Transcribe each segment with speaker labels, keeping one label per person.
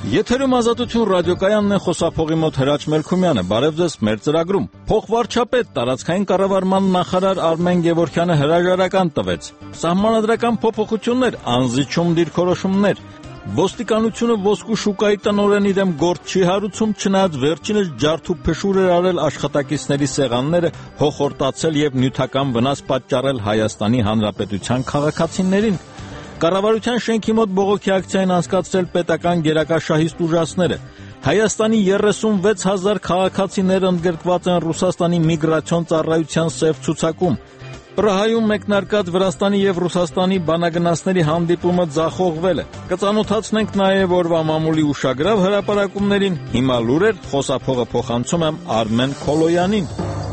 Speaker 1: Եթերում Ազատություն ռադիոկայանն է, խոսափողի մոտ Հրաչ Մելքումյանը։ Բարև ձեզ մեր ծրագրում։ Փոխվարչապետ, տարածքային կառավարման նախարար Արմեն Գևորգյանը հրաժարական տվեց։ Սահմանադրական փոփոխություններ, անզիջում դիրքորոշումներ։ Ոստիկանությունը ոսկու շուկայի տնօրենի դեմ գործ չի հարուցում, չնայած վերջինս ջարդ ու փշուր էր արել աշխատակիցների սեղանները, հոխորտացել եւ նյութական վնաս պատճառել Հայաստանի Հանրապետության քաղաքացիներին։ Կառավարության շենքի մոտ բողոքի ակցիա են անցկացրել պետական գերակաշահիստ ուժասները։ Հայաստանի 36,000 քաղաքացիներ ընդգրկված են Ռուսաստանի միգրացիոն ծառայության սև ցուցակում։ Պրահայում մեկնարկած Վրաստանի եւ Ռուսաստանի բանագնացների հանդիպումը ձախողվել է։ Կծանոթացնենք նաեւ օրվա մամուլի ուշագրավ հրապարակումներին։ Հիմա լուրեր, խոսափողը փոխանցում եմ Արմեն Քոլոյանին։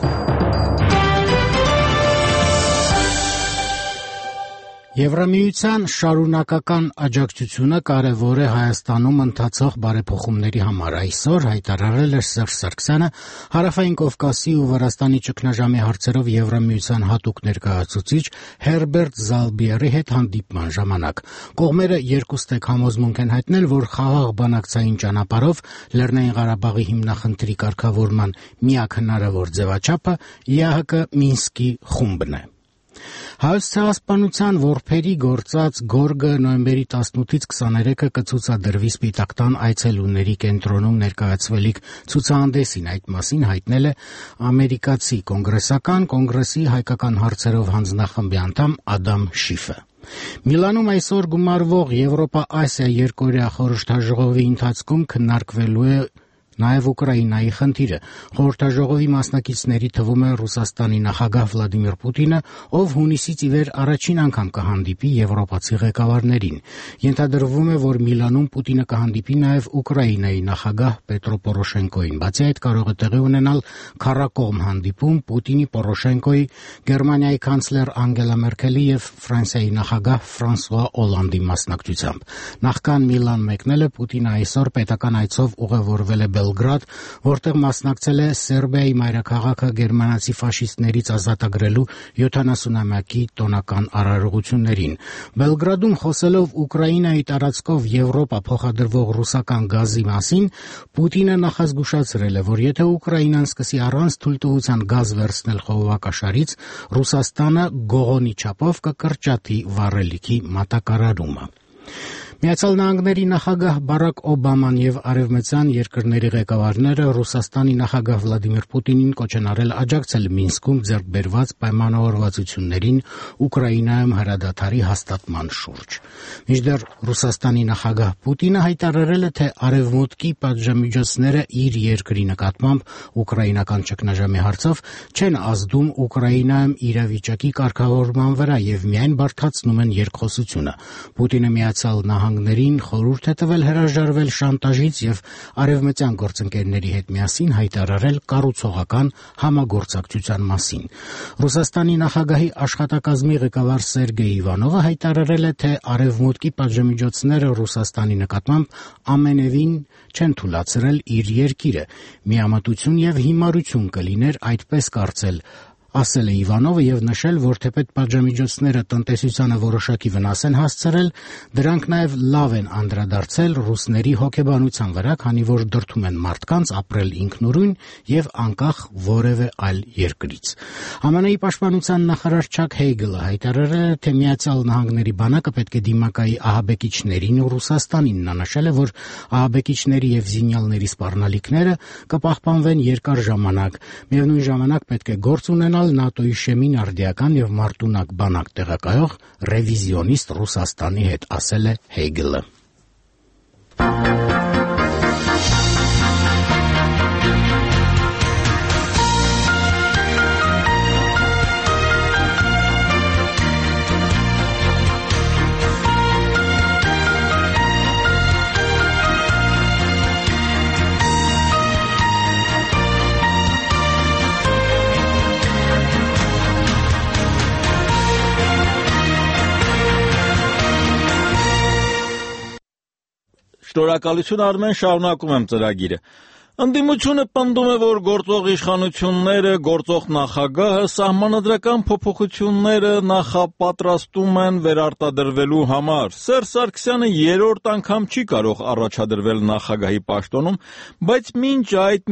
Speaker 2: Եվրամիության շարունակական աջակցությունը կարևոր է Հայաստանում ընթացող բարեփոխումների համար։ Այսօր հայտարարել էր Սերժ Սարգսյանը Հարավային Կովկասի ու Վրաստանի ճգնաժամի հարցերով Եվրամիության հատուկ ներկայացուցիչ Հերբերտ Զալբիերի հետ հանդիպման ժամանակ։ Կողմերը երկուստեք համոզմունք են հայտնել, որ խաղաղ բանակցային ճանապարհով Լեռնային Ղարաբաղի հիմնախնդրի կարգավորման միակ հնարավոր ձևաչափը ԵԱՀԿ Մինսկի խումբն է։ Հայոց ցեղասպանության ворփերի գործած գորգը նոյեմբերի 18-ից 23-ը կցուցադրվի Սպիտակ տան այցելուների կենտրոնում ներկայացվելիք ցուցահանդեսին։ Այդ մասին հայտնել է ամերիկացի կոնգրեսական կոնգրեսի հայկական հարցերով հանձնախմբի անդամ Ադամ Շիֆը։ Միլանում այսօր գումարվող Եվրոպա-Ասիա երկօրյա խորհրդաժողովի ընթացքում քննարկվելու է նաև Ուկրաինայի խնդիրը։ Խորհրդաժողովի մասնակիցների թվում է Ռուսաստանի նախագահ Վլադիմիր Պուտինը, ով հունիսից ի վեր առաջին անգամ կհանդիպի եվրոպացի ղեկավարներին։ Ենթադրվում է, որ Միլանում Պուտինը կհանդիպի նաև Ուկրաինայի նախագահ Պետրո Պորոշենկոին։ Բացի այդ, կարող է տեղի ունենալ քառակողմ հանդիպում Պուտինի, Պորոշենկոյի, Գերմանիայի կանցլեր Անգելա Մերքելի եւ Ֆրանսիայի նախագահ Ֆրանսուଆ Օլանդի մասնակցությամբ։ Նախքան Միլան մեկնել է Պուտինը այսօր պետական այցով ուղևորվել է Բելգրադ, որտեղ մասնակցել է Սերբիայի մայրաքաղաքը գերմանացի ֆաշիստներից ազատագրելու 70-ամյակի տոնական արարողություններին։ Բելգրադում խոսելով Ուկրաինայի տարածքով Եվրոպա փոխադրվող ռուսական գազի մասին, Պուտինը նախազգուշացրել է, որ եթե Ուկրաինան սկսի առանց թույլտվության գազ վերցնել խողովակաշարից, Ռուսաստանը գողոնի չափով կկրճատի վառելիքի մատակարարումը։ Միացյալ Նահանգների նախագահ Բարակ Օբաման եւ արևմտյան երկրների ղեկավարները Ռուսաստանի նախագահ Վլադիմիր Պուտինին կոչ են արել աջակցել Մինսկում ձեռք բերված պայմանավորվածություններին Ուկրաինայում հրադադարի հաստատման շուրջ։ Մինչդեռ Ռուսաստանի նախագահ Պուտինը հայտարարել է, թե արևմուտքի պատժամիջոցները իր երկրի նկատմամբ ուկրաինական ճգնաժամի հարցով չեն ազդում Ուկրաինայում իրավիճակի կարգավորման վրա եւ միայն բարդացնում են երկխոսությունը։ Պուտինը Միացյալ Նահանգներին խորհուրդ է տվել հրաժարվել շանտաժից եւ արևմտյան գործընկերների հետ միասին հայտարարել կառուցողական համագործակցության մասին։ Ռուսաստանի նախագահի աշխատակազմի ղեկավար Սերգեյ Իվանովը հայտարարել է, թե արևմուտքի պատժամիջոցները Ռուսաստանի նկատմամբ ամենևին չեն թույլատրել իր երկիրը։ Միամտություն եւ հիմարություն կլիներ այդպես կարծել, ասել է Իվանովը եւ նշել, որ թեպետ պատժամիջոցները տնտեսությանը որոշակի վնաս են հասցրել, դրանք նաեւ լավ են անդրադարձել ռուսների հոգեբանության վրա, քանի որ դրդում են մարդկանց ապրել ինքնուրույն եւ անկախ որևէ այլ երկրից։ ԱՄՆ-ի պաշտպանության նախարար Չակ Հեյգլը հայտարարել է, թե Միացյալ Նահանգների բանակը պետք է դիմակայի ահաբեկիչներին ու Ռուսաստանին։ Նա նշել է, որ ահաբեկիչների եւ զինյալների սպառնալիքները կպահպանվեն երկար ժամանակ։ Միևնույն ժամանակ պետք է գործ ունենալ ՆԱՏՕ-ի շեմին արդիական եւ մարտունակ բանակ տեղակայող ռևիզիոնիստ Ռուսաստանի հետ, ասել է Հեյգլը։
Speaker 1: Շնորհակալություն Արմեն, շարունակում եմ ծրագիրը։ Ընդդիմությունը պնդում է, որ գործող իշխանությունները, գործող նախագահը սահմանադրական փոփոխությունները նախապատրաստում են վերարտադրվելու համար։ Սերժ Սարգսյանը երրորդ անգամ չի կարող առաջադրվել նախագահի պաշտոնում, բայց մինչ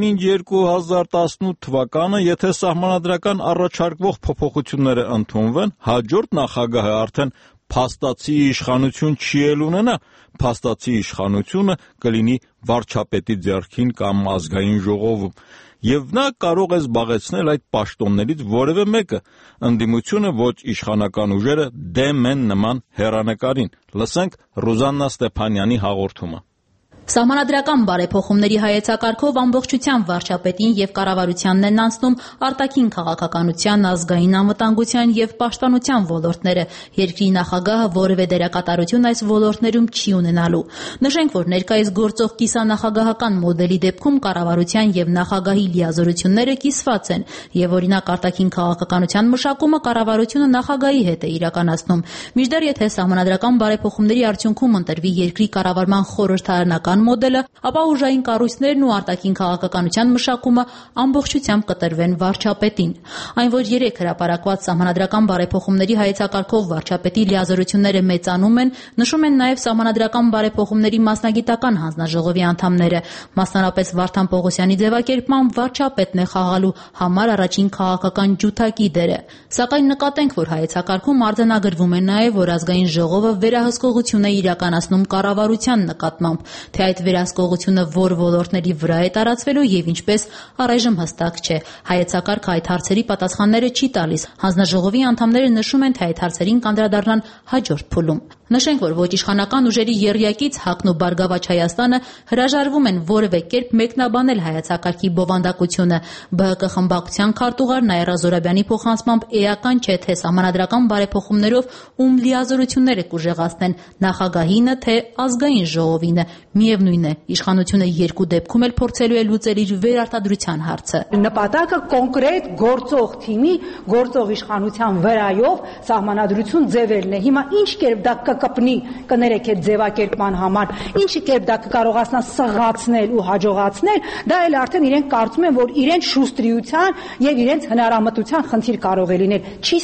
Speaker 1: 2018 թվականը, եթե սահմանադրական առաջարկվող փոփոխությունները ընդունվեն, հաջորդ նախագահը արդեն փաստացի իշխանություն չի էլ ունենա, փաստացի իշխանությունը կլինի վարչապետի ձեռքին կամ ազգային ժողովում, եւ նա կարող է զբաղեցնել այդ պաշտոններից որևէ մեկը։ Ընդդիմությունը ոչ իշխանական ուժերը դեմ են նման հեռանկարին։ Լսենք Ռուզաննա Ստեփանյանի հաղորդումը։
Speaker 3: Սահմանադրական բարեփոխումների հայեցակարգով ամբողջությամբ վարչապետին եւ կառավարությանն են անցնում արտաքին քաղաքականության, ազգային անվտանգության եւ պաշտպանության ոլորտները։ Երկրի նախագահը որևէ դերակատարություն այս ոլորտներում չի ունենալու։ Նշենք, որ ներկայիս գործող կիսանախագահական մոդելի դեպքում կառավարության եւ նախագահի լիազորությունները կիսված են եւ օրինակ արտաքին քաղաքականության մշակումը կառավարությունը նախագահի հետ է իրականացնում։ Մինչդեռ եթե սահմանադրական բարեփոխումների արդյունքում ընտրվի երկրի կառավարման խորհրդարանական մոդելը, ապա ուժային կառույցներն ու արտաքին քաղաքականության մշակումը ամբողջությամբ կտրվեն վարչապետին։ Այն, որ 3 հրապարակված սահմանադրական բարեփոխումների հայեցակարգով վարչապետի լիազորությունները մեծանում են, նշում են նաև սահմանադրական բարեփոխումների մասնագիտական հանձնաժողովի անդամները։ Մասնարարպես Վարդան Պողոսյանի ձևակերպմամբ վարչապետն է խաղալու համար առաջին քաղաքական ջութակի դերը։ Սակայն նկատենք, որ հայեցակարգում արձանագրվում է նաև, որ ազգային ժողովը վերահսկողություն է իրականացնում կառավարության նկատմամբ, թե այդ վերահսկողությունը որ ոլորտների վրա է տարածվելու եւ ինչպես առայժմ հստակ չէ։ Հայեցակարգը այդ հարցերի պատասխանները չի տալիս։ Հանձնաժողովի անդամները նշում են, թե այդ հարցերին կանդրադառնան հաջորդ փուլում։ Նշենք, որ ոչ իշխանական ուժերի եռյակից ՀԱԿ-ն ու Բարգավաճ Հայաստանը հրաժարվում են որևէ կերպ մեկնաբանել հայեցակարգի բովանդակությունը։ ԲՀԿ խմբակցության քարտուղար Նաիրա Զոհրաբյանի փոխանցմամբ էական չէ, թե սահմանադրական բարեփոխումներով ում լիազորությունները կուժեղացնեն նախագահինը, թե ազգային ժողովինը։ Միևնույն է, իշխանությունը երկու դեպքում էլ փորձելու է լուծել իր վերարտադրության հարցը։
Speaker 4: Նպատակը կոնկրետ գործող թիմի, գործող իշխանության վրայով սահմանադրություն ձևելն է։ Հիմա ինչ կերպ դա կկպնի, կներեք այդ ձևակերպման համար, ինչ կերպ դա կկարողացնա սղացնել ու հաջողացնել, դա էլ արդեն իրենք կարծում են, որ իրենց շուստրիության եւ իրենց հնարամտության խնդիր կարող է լինել։ Չի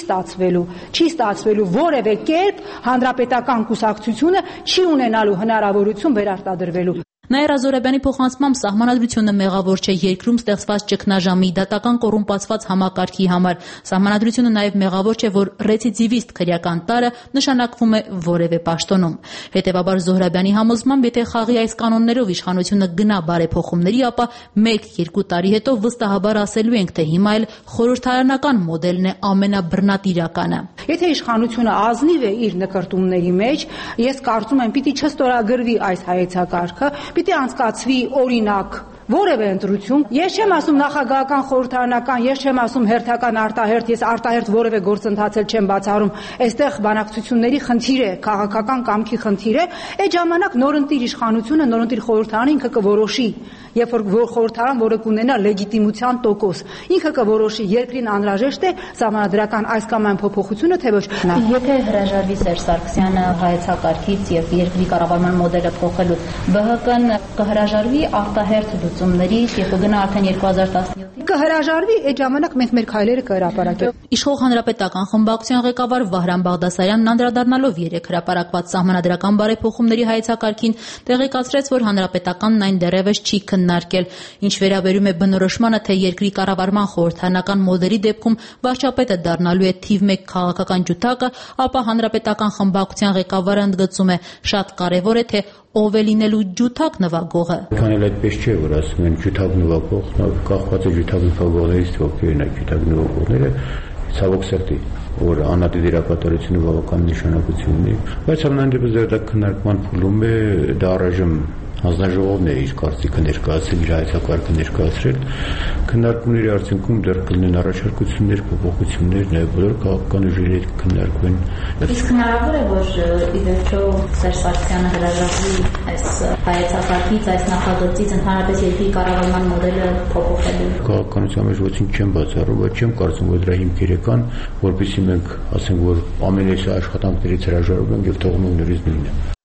Speaker 4: ստացվելու որևէ կերպ հանրապետական կուսակցությունը չի ունենալու հնարավորություն վերարտադրվելու։
Speaker 3: Նաիրա Զոհրաբյանի փոխանցմամբ սահմանադրությունը մեղավոր չէ երկրում ստեղծված ճգնաժամի, դատական կոռումպացված համակարգի համար։ Սահմանադրությունը նաև մեղավոր չէ, որ ռեցիդիվիստ քրեական տարը նշանակվում է որևէ պաշտոնում։ Հետևաբար Զոհրաբյանի համոզմամբ, եթե խաղի այս կանոններով իշխանությունը գնա բարեփոխումների, ապա 1-2 տարի հետո վստահաբար ասելու ենք, թե հիմա էլ խորհրդարանական մոդելն է ամենաբռնատիրականը։
Speaker 4: Եթե իշխանությունը ազնիվ է իր նկարտումների մեջ, ես կարծում եմ, պիտի չստորագրվի այս հայեցակարգը, պիտի անցկացվի օրինակ որևէ ընտրություն։ Ես չեմ ասում նախագահական, խորհրդարանական, ես չեմ ասում հերթական, արտահերթ, ես արտահերթ որևէ գործընթացել չեմ բացառում։ Այստեղ բանակցությունների խնդիր է, քաղաքական կամքի խնդիր է։ Այդ ժամանակ նորընտիր իշխանությունը, նորընտիր խորհրդարանը ինքը կորոշի, երբ որ խորհրդարան, որը կունենա լեգիտիմության տոկոս, ինքը կորոշի երկրին անհրաժեշտ է սահմանադրական այս կամ այն փոփոխությունը, թե ոչ։
Speaker 3: Եթե հրաժարվի Սերժ Սարգսյանը հայեցակարգից եւ երկրի կառավարման մոդելը փոխելու, ԲՀԿ-ն կհրաժարվի արտահերթ լուծումներից եւ կգնա արդեն 2017-ին։
Speaker 4: Կհրաժարվի, այդ ժամանակ մենք մեր քայլերը կհրապարակենք։
Speaker 3: Իշխող հանրապետական խմբակցության ղեկավար Վահրամ Բաղդասարյանն անդրադառնալով 3 հրապարակված սահմանադրական բարեփոխումների հայեցակարգին տեղեկացրեց, որ հանրապետականն այն դեռևս չի քննարկել։ Ինչ վերաբերում է բնորոշմանը, թե երկրի կառավարման խորհրդարանական մոդելի դեպքում վարչապետը դառնալու է թիվ 1 քաղաքական ջութակը, ապա հանրապետական խմբակցության ղեկավարը ընդգծում է, շատ կարևոր է, թե ով է լինելու ջութակ նվագողը։
Speaker 5: Քան էլ այդպես չէ, որ ասում են ջութակ նվագող, կախված է ջութակ նվագողներից, թե ովքեր են այդ ջութակ նվագողները, ցավոք սրտի, որ անհատի դերակատարությունը բավական նշանակություն ունի, բայց ամենայն դեպս դա քննարկման փուլում է, դա առայժմ հանձնաժողովն է իր կարծիքը ներկայացրել, իր հայեցակարգը ներկայացրել, քննարկումների արդյունքում դեռ կլինեն առաջարկություններ, փոփոխություններ, նաև բոլոր քաղաքական ուժերի հետ քննարկվեն։
Speaker 3: Իսկ հնարավոր է, որ ի վերջո Սերժ Սարգսյանը հրաժարվի այս հայեցակարգից, այս նախագծից, ընդհանրապես երկրի կառավարման մոդելը փոփոխելու։
Speaker 5: Քաղաքականության մեջ ոչինչ չեմ բացառում, բայց չեմ կարծում, որ դրա հիմքեր կան, որովհետեւ մենք ասենք, որ ամեն այս աշխատանքներից հրաժարվում ենք եւ թողնում ենք նորից նույնը։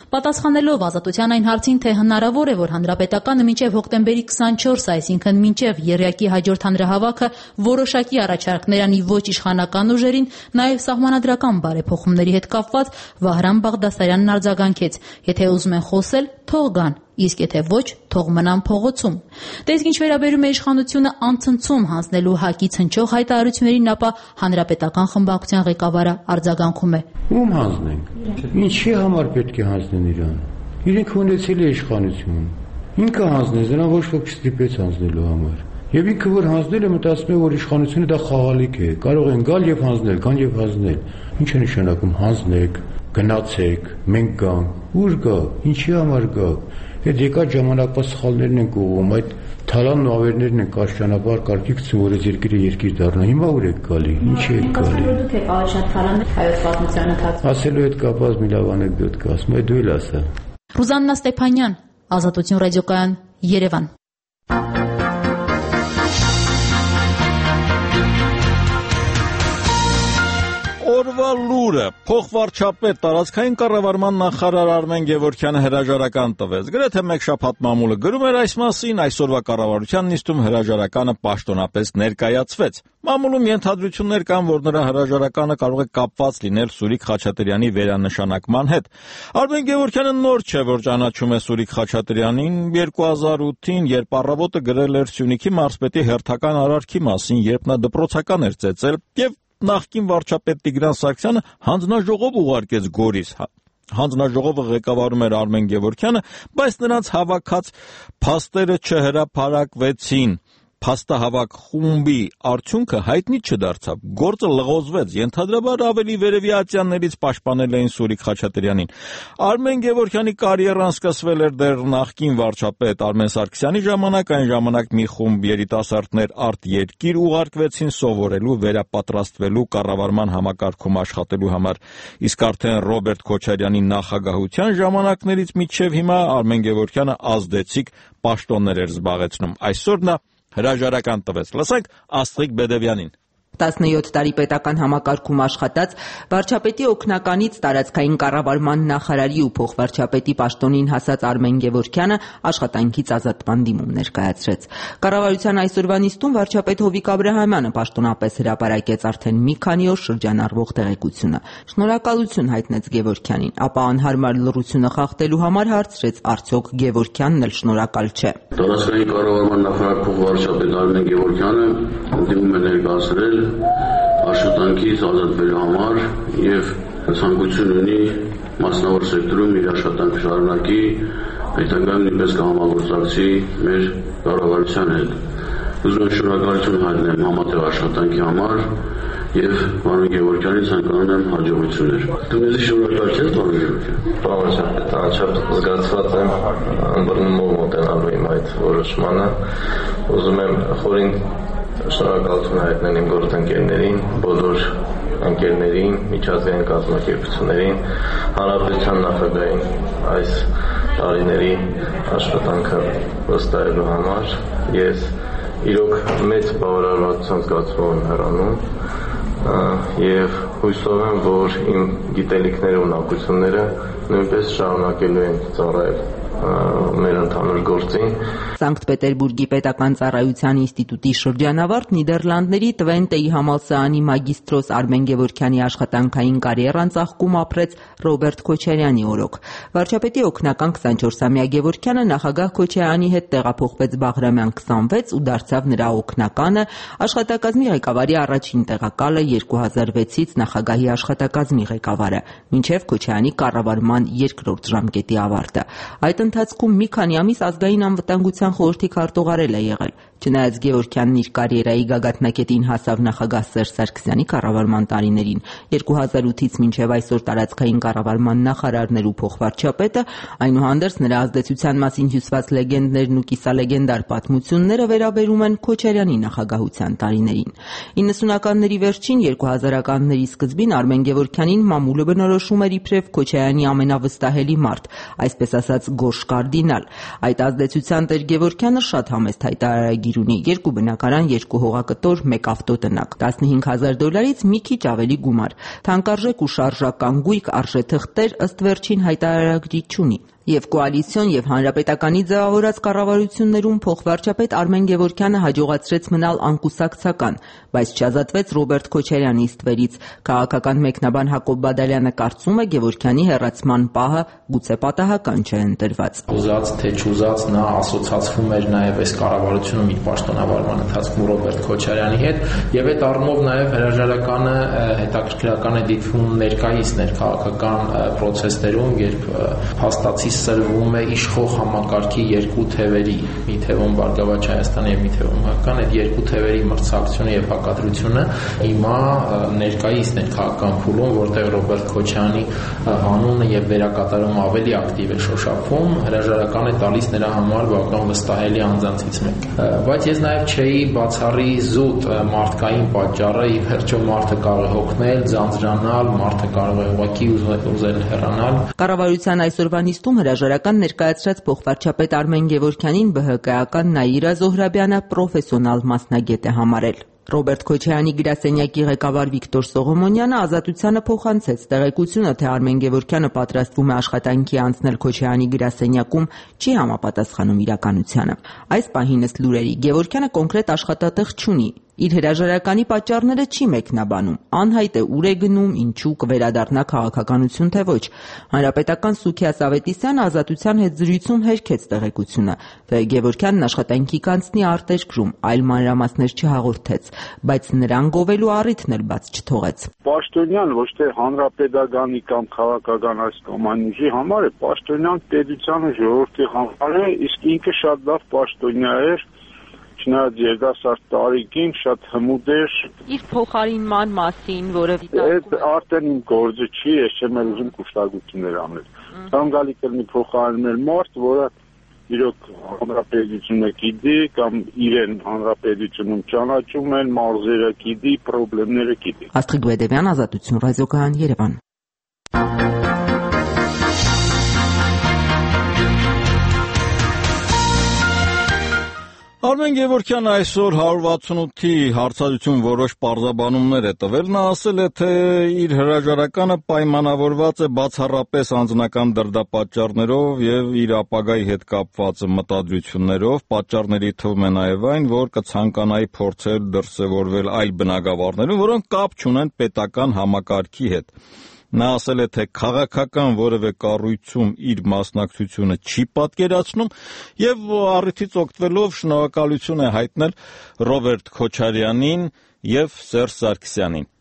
Speaker 3: Պատասխանելով Ազատության այն հարցին, թե հնարավոր է, որ Հանրապետականը մինչև հոկտեմբերի 24, այսինքն մինչև եռյակի հաջորդ հանրահավաքը որոշակի առաջարկներ անի ոչ իշխանական ուժերին, նաև սահմանադրական բարեփոխումների հետ կապված, Վահրամ Բաղդասարյանն արձագանքեց. եթե ուզում են խոսել, թող գան, իսկ եթե ոչ, թող մնան փողոցում։ Դե իսկ ինչ վերաբերում է իշխանությունը անցնցում հանձնելու ՀԱԿ-ից հնչող հայտարարություններին, ապա Հանրապետական խմբակցության ղեկավարը արձագանքում է.
Speaker 5: Ում հանձնենք։ Ինչի համար պետք է հանձնեն իրան։ Իրենք ունեցել է իշխանություն։ Ինքը հանձնեց, նրան ոչ ոք չստիպեց հանձնելու համար։ Եվ ինքը որ հանձնել է, մտածում է, որ իշխանությունը դա խաղալիք է։ Կարող են գալ եւ հանձնել, գան եւ հանձնել։ Ինչ է նշանակում հանձնեք, գնացեք, մենք գանք, ուր գա, ինչի համար գա։ Այդ եկած ժամանակվա սխալներն են կողում, այդ թալանն ու ավերներն են կարճ ճանապարհ կարգի գցում, որ այս երկիրը երկիր դառնա։ Հիմա ուր եք գալի, ինչի եք գալի։
Speaker 3: Դուք եք ավելի շատ թալան հայոց պատմության ընթացքում։
Speaker 5: Ասելու հետ կապված մի լավ անեկդոտ կա, ասում է դու էլ ասա։
Speaker 3: Ռուզաննա Ստեփանյան, Ազատություն ռադիոկայան, Երևան։
Speaker 1: Օրվա լուրը փոխվարչապետ տարածքային կառավարման նախարար Արմեն Գևորգյանը հրաժարական տվեց։ Գրեթե մեկ շաբաթ մամուլը գրում էր այս մասին, այսօրվա կառավարության նիստում հրաժարականը պաշտոնապես ներկայացվեց։ Մամուլում ենթադրություններ կան, որ նրա հրաժարականը կարող է կապված լինել Սուրիկ Խաչատրյանի վերանշանակման հետ։ Արմեն Գևորգյանը նոր չէ, որ ճանաչում է Սուրիկ Խաչատրյանին 2008-ին, երբ առավոտը գրել էր Սյունիքի մարզպետի հերթական արարքի մասին, երբ նա դպրոցական էր ծեծել, եւ նախկին վարչապետ Տիգրան Սարգսյանը հանձնաժողով ուղարկեց Գորիս։ Հանձնաժողովը ղեկավարում էր Արմեն Գևորգյանը, բայց նրանց հավաքած փաստերը չհրապարակվեցին։ Փաստահավաք խումբի արդյունքը հայտնի չդարձավ։ Գործը լղոզվեց, ենթադրաբար ավելի վերևյացյաններից պաշտպանել էին Սուրիկ Խաչատրյանին։ Արմեն Գևորգյանի կարիերան սկսվել էր դեռ նախկին վարչապետ Արմեն Սարգսյանի ժամանակ, այն ժամանակ մի խումբ երիտասարդներ արտերկիր ուղարկվեցին սովորելու, վերապատրաստվելու, կառավարման համակարգում աշխատելու համար։ Իսկ արդեն Ռոբերտ Քոչարյանի նախագահության ժամանակներից մինչև հիմա Արմեն Գևորգյանը ազդեցիկ պաշտոններ էր զբաղեցնում։ Այսօր նա հրաժարական տվեց։ Լսենք Աստղիկ Բեդևյանին։
Speaker 6: 17 տարի պետական համակարգում աշխատած վարչապետի օգնականից տարածքային կառավարման նախարարի ու փոխվարչապետի պաշտոնին հասած Արմեն Գևորգյանը աշխատանքից ազատման դիմում ներկայացրեց։ Կառավարության այսօրվա նիստում վարչապետ Հովիկ Աբրահամյանը պաշտոնապես հրապարակեց արդեն մի քանի օր շրջանառվող տեղեկությունը։ Շնորհակալություն հայտնեց Գևորգյանին, ապա անհարմար լռությունը խախտելու համար հարցրեց, արդյոք Գևորգյանն էլ շնորհակալ չէ։
Speaker 7: Տարածքային կառավարման նախարար փոխվարչապետ Արմեն Գևորգյանը դիմում է ներկայացրել աշխատանքից ազատվելու համար եւ ցանկություն ունի մասնավոր սեկտորում իր աշխատանքը շարունակի, հետագայում նույնպես կհամագործակցի մեր կառավարության հետ։ Ուզում եմ շնորհակալություն հայտնել համատեղ աշխատանքի համար եւ պարոն Գևորգյանին ցանկանում եմ հաջողություններ։ Դու մեզ շնորհակալ ես, պարոն Գևորգյան։
Speaker 8: Պարոն Շապետ, անչափ զգացված եմ ըմբռնումով մոտենալու իմ այդ որոշմանը։ Ուզում եմ խորին շնորհակալություն հայտնել իմ գործընկերներին, բոլոր ընկերներին, միջազգային կազմակերպություններին, հանրապետության նախագահին այս տարիների աշխատանքը վստահելու համար։ Ես իրոք մեծ բավարարվածության զգացում եմ հեռանում եւ հույսով եմ, որ իմ գիտելիքները ու ունակությունները նույնպես շարունակելու են ծառայել մեր ընդհանուր գործին։
Speaker 6: Սանկտ Պետերբուրգի պետական ծառայության ինստիտուտի շրջանավարտ Նիդերլանդների Տվենտեի համալսարանի մագիստրոս Արմեն Գևորգյանի աշխատանքային կարիերան ծաղկում ապրեց Ռոբերտ Քոչարյանի օրոք։ Վարչապետի օգնական 24-ամյա Գևորգյանը նախագահ Քոչարյանի հետ տեղափոխվեց Բաղրամյան 26 ու դարձավ նրա օգնականը, աշխատակազմի ղեկավարի առաջին տեղակալը, 2006-ից նախագահի աշխատակազմի ղեկավարը, մինչև Քոչարյանի կառավարման երկրորդ ժամկետի ավարտը։ Այդ ընթացքում մի քանի ամիս ազգային անվտանգության խորհրդի քարտուղարել է եղել։ Չնայած Գևորգյանն իր կարիերայի գագաթնակետին հասավ նախագահ Սերժ Սարգսյանի կառավարման տարիներին, 2008-ից մինչև այսօր տարածքային կառավարման նախարարներ ու փոխվարչապետը, այնուհանդերձ նրա ազդեցության մասին հյուսված լեգենդներն ու կիսալեգենդար պատմությունները վերաբերում են Քոչարյանի նախագահության տարիներին։ 90-ականների վերջին, 2000-ականների սկզբին Արմեն Գևորգյանին մամուլը բնորոշում էր իբրև Քոչարյանի ամենավստահելի մարդ, այսպես ասած գորշ կարդինալ։ Այդ ազդեցության տեր Գևորգյանը շատ համեստ հայտարարագիր ծրագիր ունի՝ 2 բնակարան, 2 հողակտոր, 1 ավտոտնակ, $15,000-ից մի քիչ ավելի գումար։ Թանկարժեք ու շարժական գույք արժեթղթեր ըստ վերջին հայտարարագրի չունի։ Եվ կոալիցիոն եւ հանրապետականի ձևավորած կառավարություններում փոխվարչապետ Արմեն Գևորգյանը հաջողացրեց մնալ անկուսակցական, բայց չազատվեց Ռոբերտ Քոչարյանի ստվերից։ Քաղաքական մեկնաբան Հակոբ Բադալյանը կարծում է Գևորգյանի հեռացման պահը գուցե պատահական չէ ընտրված։
Speaker 9: Ուզած թե չուզած նա ասոցացվում էր նաեւ այս կառավարությունում իր պաշտոնավարման ընթացքում Ռոբերտ Քոչարյանի հետ եւ այդ առումով նաեւ հրաժարականը հետաքրքրական է դիտվում ներկայիս ներքաղաքական process-ներում, երբ հաստատի սրվում է իշխող համակարգի 2 թևերի՝ մի թևում Բարգավաճ Հայաստանը եւ մի թևում ՀԿ-ն, այդ 2 թևերի մրցակցությունը եւ հակադրությունը հիմա ներկայիս ներքաղաքական փուլում, որտեղ Ռոբերտ Քոչարյանի անունը եւ վերակատարումը ավելի ակտիվ է շոշափվում, հրաժարական է տալիս նրա համար բավական վստահելի անձանցից մեկը։ Բայց ես նաեւ չէի բացառի զուտ մարդկային պատճառը, ի վերջո մարդը կարող է հոգնել, ձանձրանալ, մարդը կարող է ուղղակի ուզել հեռանալ։
Speaker 6: Կառավարության այսօրվա նիստում հրաժարական ներկայացրած փոխվարչապետ Արմեն Գևորգյանին ԲՀԿ-ական Նաիրա Զոհրաբյանը պրոֆեսիոնալ մասնագետ է համարել։ Ռոբերտ Քոչարյանի գրասենյակի ղեկավար Վիկտոր Սողոմոնյանը Ազատությանը փոխանցեց տեղեկությունը, թե Արմեն Գևորգյանը պատրաստվում է աշխատանքի անցնել Քոչարյանի գրասենյակում, չի համապատասխանում իրականությանը։ Այս պահին ըստ լուրերի Գևորգյանը կոնկրետ աշխատատեղ չունի։ Իր հրաժարականի պատճառները չի մեկնաբանում։ Անհայտ է ուր է գնում, ինչու կվերադառնա քաղաքականություն թե ոչ։ Հանրապետական Սուքիա Սավետիսյանը Ազատության հետ զրույցում հերքեց տեղեկությունը, թե Գևորգյանն աշխատանքի կանցնի արտերկրում, այլ մանրամասներ չհաղորդեց, բայց նրան գովելու առիթն էլ բաց չթողեց։
Speaker 10: Պաշտոնյան ոչ թե հանրապետականի կամ քաղաքական այս կամ այն ուժի համար է, պաշտոնյան պետությանը ժողովրդի համար է, իսկ ինքը շատ լավ պաշտոնյա էր, չնայած երիտասարդ տարիքին շատ հմուտ էր։
Speaker 6: Իր փոխարինման մասին, որը
Speaker 10: այդ արդեն իմ գործը չի, ես չեմ ուզում կուշտագություններ անել։ Կամ գալի կլինի փոխարինել մարդ, որը իրոք հանրապետությունը գիտի կամ իրեն հանրապետությունում ճանաչում են, մարզերը գիտի, խնդիրները գիտի։
Speaker 6: Աստղիկ Բեդևյան, Ազատություն, Ռադիոկայան, Երևան։
Speaker 1: Արմեն Գևորգյանը այսօր 168-ի հարցադրություն որոշ պարզաբանումներ է տվել։ Նա ասել է, թե իր հրաժարականը պայմանավորված է բացառապես անձնական դրդապատճառներով եւ իր ապագայի հետ կապված մտադրություններով։ Պատճառների թվում է նաեւ այն, որ կցանկանայի փորձել դրսևորվել այլ բնագավառներում, որոնք կապ չունեն պետական համակարգի հետ։ Նա ասել է, թե քաղաքական որևէ կառույցում իր մասնակցությունը չի պատկերացնում եւ առիթից օգտվելով շնորհակալություն է հայտնել Ռոբերտ Քոչարյանին եւ Սերժ Սարգսյանին։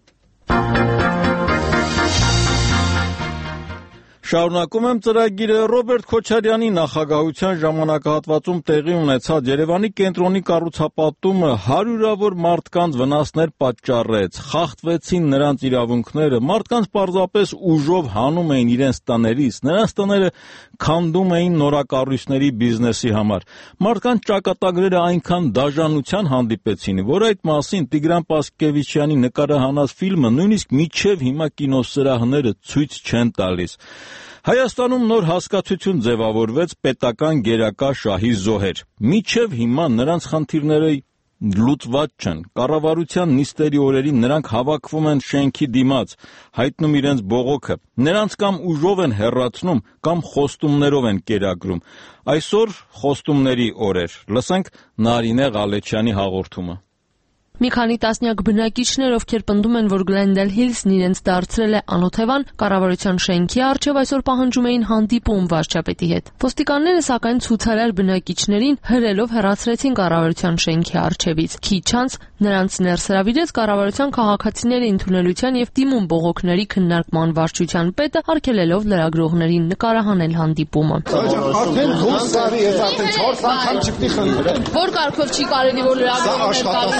Speaker 1: Շարունակում եմ ծրագիրը։ Ռոբերտ Քոչարյանի նախագահության ժամանակահատվածում տեղի ունեցած Երևանի կենտրոնի կառուցապատումը հարյուրավոր մարդկանց վնասներ պատճառեց, խախտվեցին նրանց իրավունքները, մարդկանց պարզապես ուժով հանում էին իրենց տներից, նրանց տները քանդում էին նորակառույցների բիզնեսի համար։ Մարդկանց ճակատագրերը այնքան դաժանության հանդիպեցին, որ այդ մասին Տիգրան Պասկևիչյանի նկարահանած ֆիլմը նույնիսկ մինչև հիմա կինոսրահները ցույց չեն տալիս։ Հայաստանում նոր հասկացություն ձևավորվեց պետական գերակա շահի զոհեր։ Մինչև հիմա նրանց խնդիրները լուծված չեն։ Կառավարության նիստերի օրերին նրանք հավաքվում են շենքի դիմաց, հայտնում իրենց բողոքը։ Նրանց կամ ուժով են հեռացնում, կամ խոստումներով են կերակրում։ Այսօր խոստումների օր էր։ Լսենք Նարինե Ղալեչյանի հաղորդումը։
Speaker 11: Մի քանի տասնյակ բնակիչներ, ովքեր պնդում են, որ Գլենդել Հիլսն իրենց դարձրել է անօթևան, կառավարության շենքի առջև այսօր պահանջում էին հանդիպում վարչապետի հետ։ Ոստիկանները սակայն ցուցարար բնակիչներին հրելով հեռացրեցին կառավարության շենքի առջևից։ Քիչ անց նրանց ներս հրավիրեց կառավարության քաղաքացիների ընդունելության եւ դիմում բողոքների քննարկման վարչության պետը, արգելելով լրագրողներին նկարահանել հանդիպումը։
Speaker 12: Արդեն 4 տարի է, արդեն 4 անգամ չպիտի խնդրեմ։
Speaker 11: Որ կարգով չի կարելի որ լրագրողներ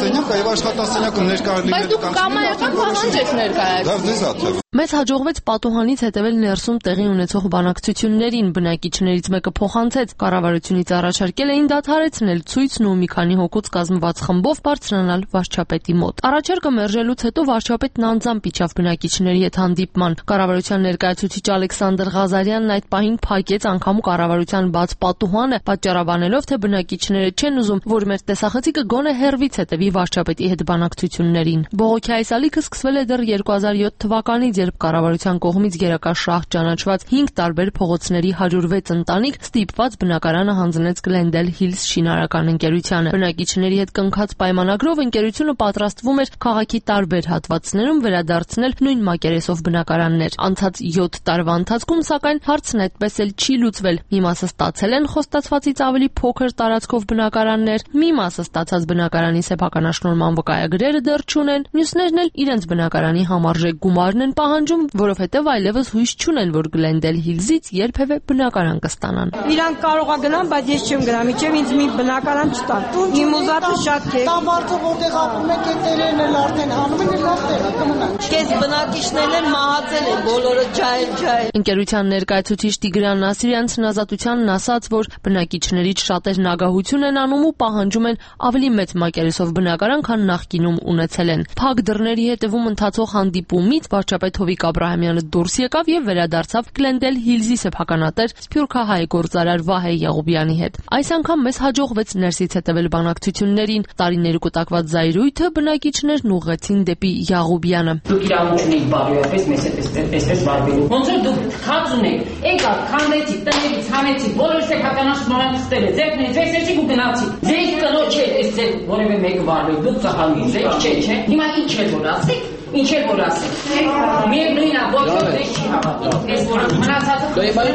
Speaker 12: եւ աշխատասենյակում ներկայացնել։
Speaker 11: Բայց դուք կամայական պահանջ եք ներկայացնում։
Speaker 12: Մեզ
Speaker 11: հաջողվեց պատուհանից հետևել ներսում տեղի ունեցող բանակցություններին, բնակիչներից մեկը փոխանցեց, կառավարությունից առաջարկել էին դադարեցնել ցույցն ու մի քանի հոգուց կազմված խմբով բարձրանալ վարչապետի մոտ։ Առաջարկը մերժելուց հետո վարչապետն անձամբ իջավ բնակիչների հետ հանդիպման։ Կառավարության ներկայացուցիչ Ալեքսանդր Ղազարյանն այդ պահին փակեց անգամ կառավարության բաց պատուհանը, պատճառաբանելով, թե բնակիչները չեն ուզում, որ մեր տեսախցիկը գոնե հեռվից հետևի վարչապետի հետ բանակցություններին։ Բողոքի այս ալիքը սկսվել է դեռ 2007 թվականից, երբ կառավարության կողմից գերակա շահ ճանաչված 5 տարբեր փողոցների 106 ընտանիք ստիպված բնակարանը հանձնեց Glendale Hills շինարարական ընկերությանը։ Բնակիչների հետ կնքած պայմանագրով ընկերությունը պատրաստվում էր քաղաքի տարբեր հատվածներում վերադարձնել նույն մակերեսով բնակարաններ։ Անցած 7 տարվա ընթացքում, սակայն, հարցն այդպես էլ չի լուծվել։ Մի մասը ստացել են խոստացվածից ավելի փոքր տարածքով բնակարաններ, մի մասը ստացած բնակարանի սեփականաշնորհման վկայագրերը դեռ չունեն, մյուսներն էլ իրենց բնակարանի համարժեք գումարն են պահանջում, որովհետև այլևս հույս չունեն, որ Glendale Hills-ից երբևէ բնակարան կստանան։
Speaker 13: Իրանք կարող է գնան, բայց ես չեմ գնա, միջև ինձ մի բնակարան չտան։ Իմ ուզածը շատ է։
Speaker 14: Տամբարձը որտեղ ապրում եք, այդ տերերն էլ արդեն հանում են, լավ տեղ է, կմնան։
Speaker 13: Քեզ բնակիչներն են մահացել են, բոլորը ջահել։
Speaker 11: Ընկերության ներկայացուցիչ Տիգրան Նասիրյանցն Ազատությանն ասաց, որ բնակիչներից շատերն ագահություն են անում ու պահանջում են ավելի մեծ մակերեսով բնակարան, քան նախկինում ունեցել են։ Փակ դռների հետևում ընթացող հանդիպումից վարչապետ Հովիկ Աբրահամյանը դուրս եկավ եւ վերադարձավ Glendale Hills-ի սեփականատեր սփյուռքահայ գործարար Վահե Եղուբյանի հետ։ Այս անգամ մեզ հաջողվեց ներսից հետևել բանակցություններին։ Տարիների կուտակված զայրույթը բնակիչներն ուղղեցին դեպի Եղուբյանը։
Speaker 15: Դուք իրավունք ունեք բարոյապես մեզ այսպես վարվելու։ Ոնց որ դուք խաց ունեք, եկաք, քանդեցիք, տներից հանեցիք, բոլոր սեփականաշնորհան ստել է, ձերքներից էսեցիք ու գնացիք։ Ձեր կնոջ է այս ձեր որևէ մեկը վարվել, դուք ծխալու եք, չէ։ Հիմա ինչ է որ ասեք։ Ինչ է որ ասեք։ Միևնույն է, ոչ ոք դες չի հավատում։ Այս որ մնացածը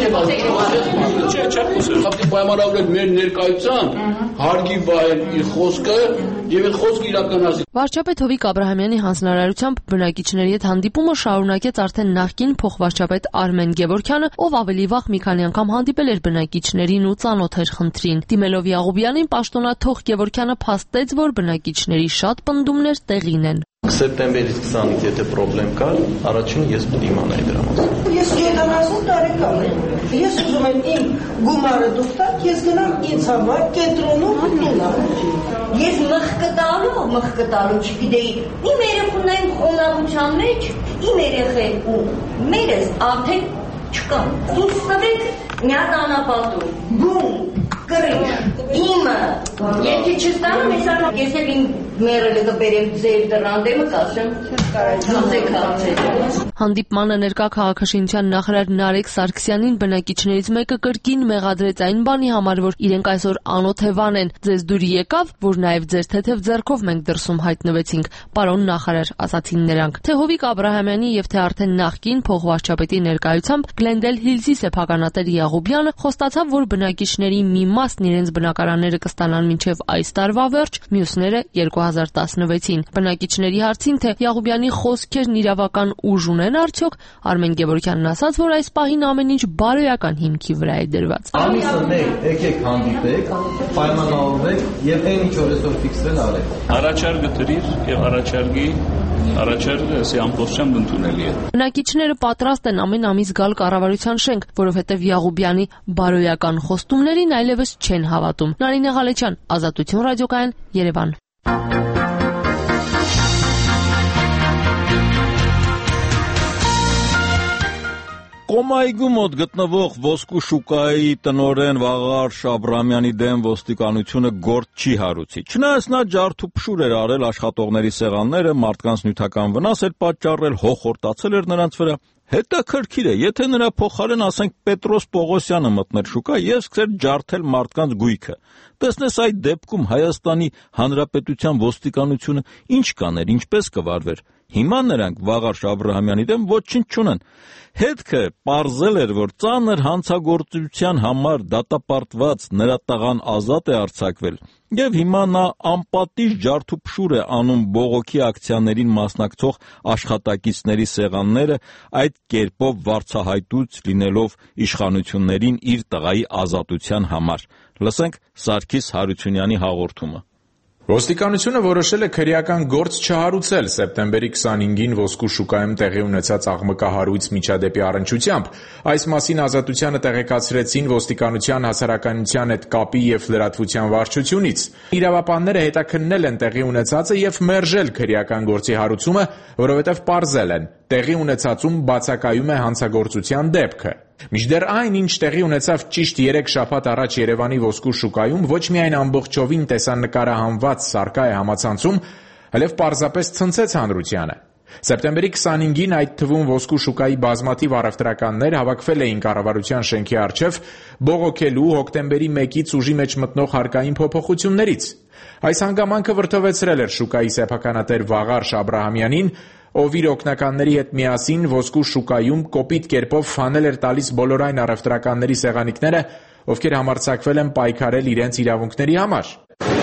Speaker 7: Չէ, պայմանավորել մեր ներկայությամբ հարգի վայել իր խոսքը եւ այդ խոսքը իրականացի։
Speaker 11: Վարչապետ Հովիկ Աբրահամյանի հանձնարարությամբ բնակիչների հետ հանդիպումը շարունակեց արդեն նախկին փոխվարչապետ Արմեն Գևորգյանը, ով ավելի վաղ մի քանի անգամ հանդիպել էր բնակիչներին ու ծանոթ էր խնդրին։ Դիմելով Եղուբյանին, պաշտոնաթող Գևորգյանը փաստեց, որ բնակիչների շատ պնդումներ տեղին են։
Speaker 8: Սեպտեմբերից 20-ից եթե խնդրեմ կար, առաջին ես պետք է իմանայի դրա մասին։
Speaker 14: Ես 70 տարեկան եմ։ Ես ուզում եմ իմ գումարը դուք տաք, ես գնամ ինձ համար կենտրոնում տունա։
Speaker 13: Ես մխկտալու չգիտեի։ Իմ երեխուն այն խոնավության մեջ, իմ երեխեն ու մերս արդեն չկան։ Դուք ստվեք միած անապատում, գում, կրիչ, իմը, եթե չստանում ես արմա, ես էլ իմ մերելը կբերեմ ձեր դրան դեմը կասեմ, ծուցեք հարցեր։
Speaker 11: Հանդիպմանը ներկա քաղաքաշինության նախարար Նարեկ Սարգսյանին բնակիչներից մեկը կրկին մեղադրեց այն բանի համար, որ իրենք այսօր անօթևան են, ձեզ դուր եկավ, որ նաև ձեր թեթև ձեռքով մենք դրսում հայտնվեցինք, պարոն նախարար, ասացին նրանք։ Թե Հովիկ Աբրահամյանի եւ թե արդեն նախկին փոխվարչապետի ներկայությամբ Glendale Hills-ի սեփականատեր Եղուբյանը խոստացավ, որ բնակիչների մի մասն իրենց բնակարանները կստանան մինչև այս տարվա վերջ, մյուսները 2016-ին։ Բնակիչների հարցին, թե Եղուբյանի խոսքերն իրավական ուժ ունեն արդյոք, Արմեն Գևորգյանն ասաց, որ այս պահին ամեն ինչ բարոյական հիմքի վրա է դրված։
Speaker 16: Ամիսը մեկ եկեք հանդիպեք, պայմանավորվեք եւ այն ինչ որ այսօր ֆիքսվել արեք։
Speaker 17: Առաջարկը դրիր եւ առաջարկը ամբողջությամբ ընդունելի է։
Speaker 11: Բնակիչները պատրաստ են ամեն ամիս գալ կառավարության շենք, որովհետև Եղուբյանի բարոյական խոստումներին այլևս չեն հավատում։ Նարինե Ղալեչյան, Ազատություն ռադիոկայան, Երևան։
Speaker 1: Կոմայգու մոտ գտնվող ոսկու շուկայի տնօրեն Վաղար Շաբրամյանի դեմ ոստիկանությունը գործ չի հարուցի։ Չնայած նա ջարդուփշուր էր արել աշխատողների սեղանները, մարդկանց նյութական վնաս էր պատճառել, հոխորտացել էր նրանց վրա։ Հետաքրքիր է, եթե նրա փոխարեն, ասենք, Պետրոս Պողոսյանը մտներ շուկա եւ սկսեր ջարդել մարդկանց գույքը, տեսնես այդ դեպքում Հայաստանի Հանրապետության ոստիկանությունը ինչ կաներ, ինչպես կվարվեր։ Հիմա նրանք Վաղար Շաբրահամյանի դեմ ոչինչ չունեն։ Հետքը պարզել էր, որ ծանր հանցագործության համար դատապարտված նրա տղան ազատ է արձակվել, եւ հիմա նա անպատիժ ջարդուփշուր է անում բողոքի ակցիաներին մասնակցող աշխատակիցների սեղանները, այդ կերպով վարձահայտուց լինելով իշխանություններին իր տղայի ազատության համար։ Լսենք Սարգիս Հարությունյանի հաղորդումը։
Speaker 12: Ոստիկանությունը որոշել է քրեական գործ չհարուցել սեպտեմբերի 25-ին ոսկու շուկայում տեղի ունեցած աղմկահարույց միջադեպի առնչությամբ։ Այս մասին Ազատությանը տեղեկացրեցին ոստիկանության հասարակայնության հետ կապի և լրատվության վարչությունից։ Իրավապանները հետաքննել են տեղի ունեցածը և մերժել քրեական գործի հարուցումը, որովհետև պարզել են՝ տեղի ունեցածում բացակայում է հանցագործության դեպքը։ Մինչդեռ այն, ինչ տեղի ունեցավ ճիշտ 3 շաբաթ առաջ Երևանի ոսկու շուկայում, ոչ միայն ամբողջովին տեսանկարահանված սարկա է համացանցում, այլև պարզապես ցնցեց հանրությանը։ Սեպտեմբերի 25-ին այդ թվում ոսկու շուկայի բազմաթիվ առևտրականներ հավաքվել էին կառավարության շենքի առջև բողոքելու հոկտեմբերի 1-ից ուժի մեջ մտնող հարկային փոփոխություններից։ Այս հանգամանքը վրդովեցրել էր շուկայի սեփականատեր Վաղարշ Աբրահամյանին, ով իր օգնականների հետ միասին ոսկու շուկայում կոպիտ կերպով հանել էր տալիս բոլոր այն առևտրականների սեղանիկները, ովքեր համարձակվել են պայքարել իրենց իրավունքների համար։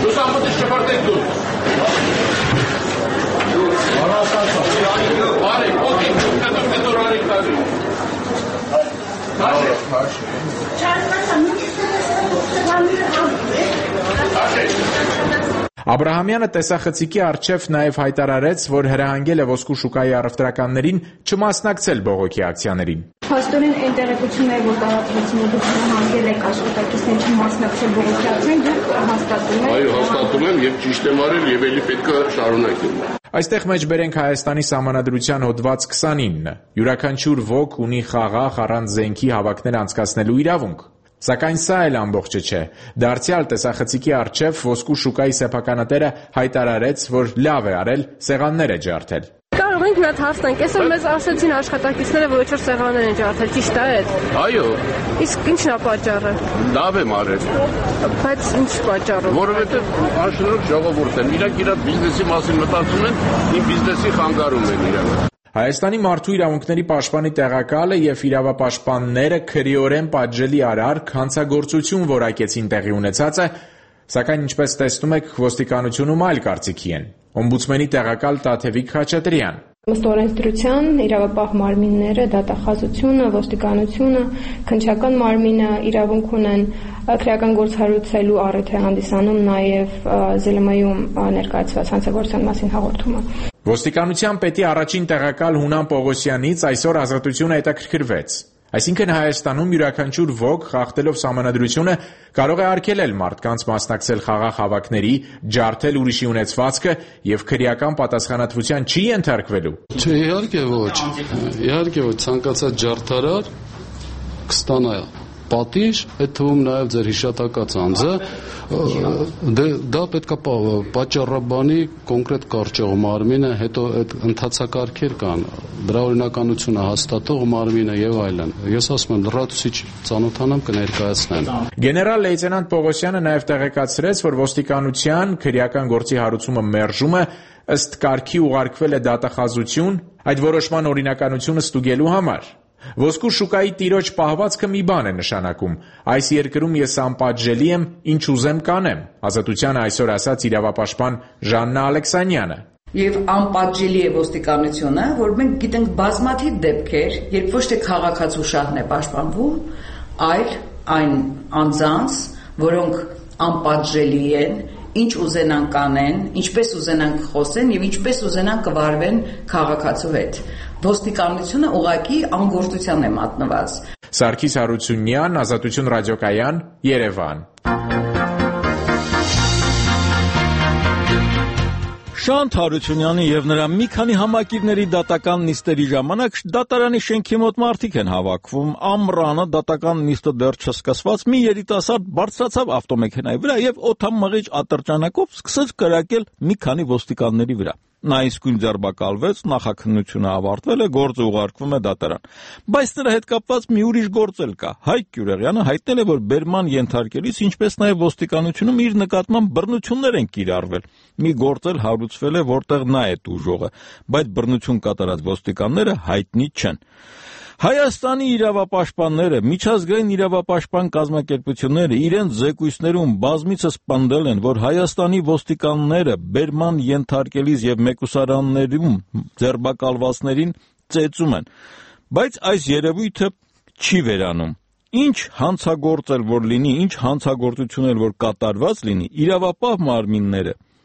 Speaker 12: Աբրահամյանը տեսախցիկի առջև նաև հայտարարեց, որ հրահանգել է ոսկու շուկայի առևտրականներին չմասնակցել բողոքի ակցիաներին։
Speaker 18: Փաստորեն այն տեղեկությունները, որ տարածվեցին, դուք հանգել եք աշխատակիցներին չմասնակցել բողոքի ակցիային, դուք հաստատում եք։ Այո, հաստատում եմ եւ ճիշտ եմ արել եւ ելի պետք է շարունակեմ։
Speaker 12: Այստեղ մեջբերենք Հայաստանի Սահմանադրության հոդված 29. Յուրաքանչյուր ոք ունի խաղաղ առանց զենքի հավաքներ անցկացնելու իրավունք։ Սակայն սա էլ ամբողջը չէ։ Դարձյալ տեսախցիկի առջև ոսկու շուկայի սեփականատերը հայտարարեց, որ լավ է արել, սեղաններ է ջարդել։
Speaker 11: Կարող ենք մի հատ հարց տանք, այսօր մեզ ասացին աշխատակիցները, որ ոչ սեղաններ են ջարդել, ճիշտ է այդ։
Speaker 7: Այո։
Speaker 11: Իսկ ի՞նչն է պատճառը։
Speaker 7: Լավ եմ արել։
Speaker 11: Բայց ի՞նչ պատճառով։
Speaker 7: Որովհետև անշնորհք ժողովուրդ են, իրանք իրար բիզնեսի մասին մտածում են, իմ բիզնեսի խանգարում են իրանք։
Speaker 12: Հայաստանի մարդու իրավունքների պաշտպանի տեղակալը և իրավապաշտպանները քրեորեն պատժելի արարք հանցագործություն որակեցին տեղի ունեցածը, սակայն ինչպես տեսնում եք, ոստիկանությունում այլ կարծիքի են։ Օմբուդսմենի տեղակալ Տաթևիկ Խաչատրյան։
Speaker 18: Ըստ օրենսդրության իրավապահ մարմինները, դատախազությունը, ոստիկանությունը, քննչական մարմինը իրավունք ունեն քրեական գործ հարուցելու առիթ է հանդիսանում նաև ԶԼՄ-ում ներկայացված հանցագործության մասին հաղորդումը։
Speaker 12: Ոստիկանության պետի առաջին տեղակալ Հունան Պողոսյանից այսօր Ազատությունը հետաքրքրվեց։ Այսինքն Հայաստանում յուրաքանչյուր ոք, խախտելով Սահմանադրությունը, կարող է արգելել մարդկանց մասնակցել խաղաղ հավաքների, ջարդել ուրիշի ունեցվածքը և քրեական պատասխանատվության չի ենթարկվելու։
Speaker 19: Չէ, իհարկե ոչ, ցանկացած ջարդարար կստանա պատիժ, այդ թվում նաև ձեր հիշատակած անձը, դա պետք է պատճառաբանի կոնկրետ կարճող մարմինը, հետո այդ ընթացակարգեր կան, դրա օրինականությունը հաստատող մարմինը եւ այլն։ Ես ասում եմ, լրացուցիչ ծանոթանամ կներկայացնեմ։
Speaker 12: Գեներալ լեյտենանտ Պողոսյանը նաև տեղեկացրեց, որ ոստիկանության քրեական գործի հարուցումը մերժումը ըստ կարգի ուղարկվել է դատախազություն, այդ որոշման օրինականությունը ստուգելու համար։ Ոսկու շուկայի տիրոջ պահվածքը մի բան է նշանակում։ Այս երկրում ես անպատժելի եմ, ինչ ուզեմ կանեմ, Ազատությանը այսօր ասաց իրավապաշտպան Ժաննա Ալեքսանյանը։
Speaker 20: Եվ անպատժելի է ոստիկանությունը, որ մենք գիտենք բազմաթիվ դեպքեր, երբ ոչ թե քաղաքացու շահն է պաշտպանվում, այլ այն անձանց, որոնք անպատժելի են, ինչ ուզենան կանեն, ինչպես ուզենան խոսեն եւ ինչպես ուզենան կվարվեն քաղաքացու հետ։ Ոստիկանությունը ուղղակի անգործության է մատնված։
Speaker 12: Սարգիս Հարությունյան, Ազատություն ռադիոկայան, Երևան։
Speaker 1: Շանթ Հարությունյանի եւ նրա մի քանի համակիրների դատական նիստերի ժամանակ դատարանի շենքի մոտ մարդիկ են հավաքվում։ Ամռանը դատական նիստը դեռ չսկսված մի երիտասարդ բարձրացավ ավտոմեքենայի վրա եւ օդամաղիչ ատրճանակով սկսեց կրակել մի քանի ոստիկանների վրա։ Նա իսկույն ձերբակալվեց, նախաքննությունը ավարտվել է, գործը ուղարկվում է դատարան։ Բայց նրա հետ կապված մի ուրիշ գործ էլ կա։ Հայկ Գյուրեղյանը հայտնել է, որ բերման ենթարկելիս, ինչպես նաև ոստիկանությունում իր նկատմամբ բռնություններ են կիրառվել։ Մի գործ էլ հարուցվել է, որտեղ նա է տուժողը, բայց բռնություն կատարած ոստիկանները հայտնի չեն։ Հայաստանի իրավապաշտպանները, միջազգային իրավապաշտպան կազմակերպությունները իրենց զեկույցներում բազմիցս պնդել են, որ Հայաստանի ոստիկանները բերման ենթարկելիս եւ մեկուսարաններում ձերբակալվածներին ծեծում են, բայց այս երևույթը չի վերանում։ Ինչ հանցագործ էլ որ լինի, ինչ հանցագործություն էլ որ կատարված լինի, իրավապահ մարմինները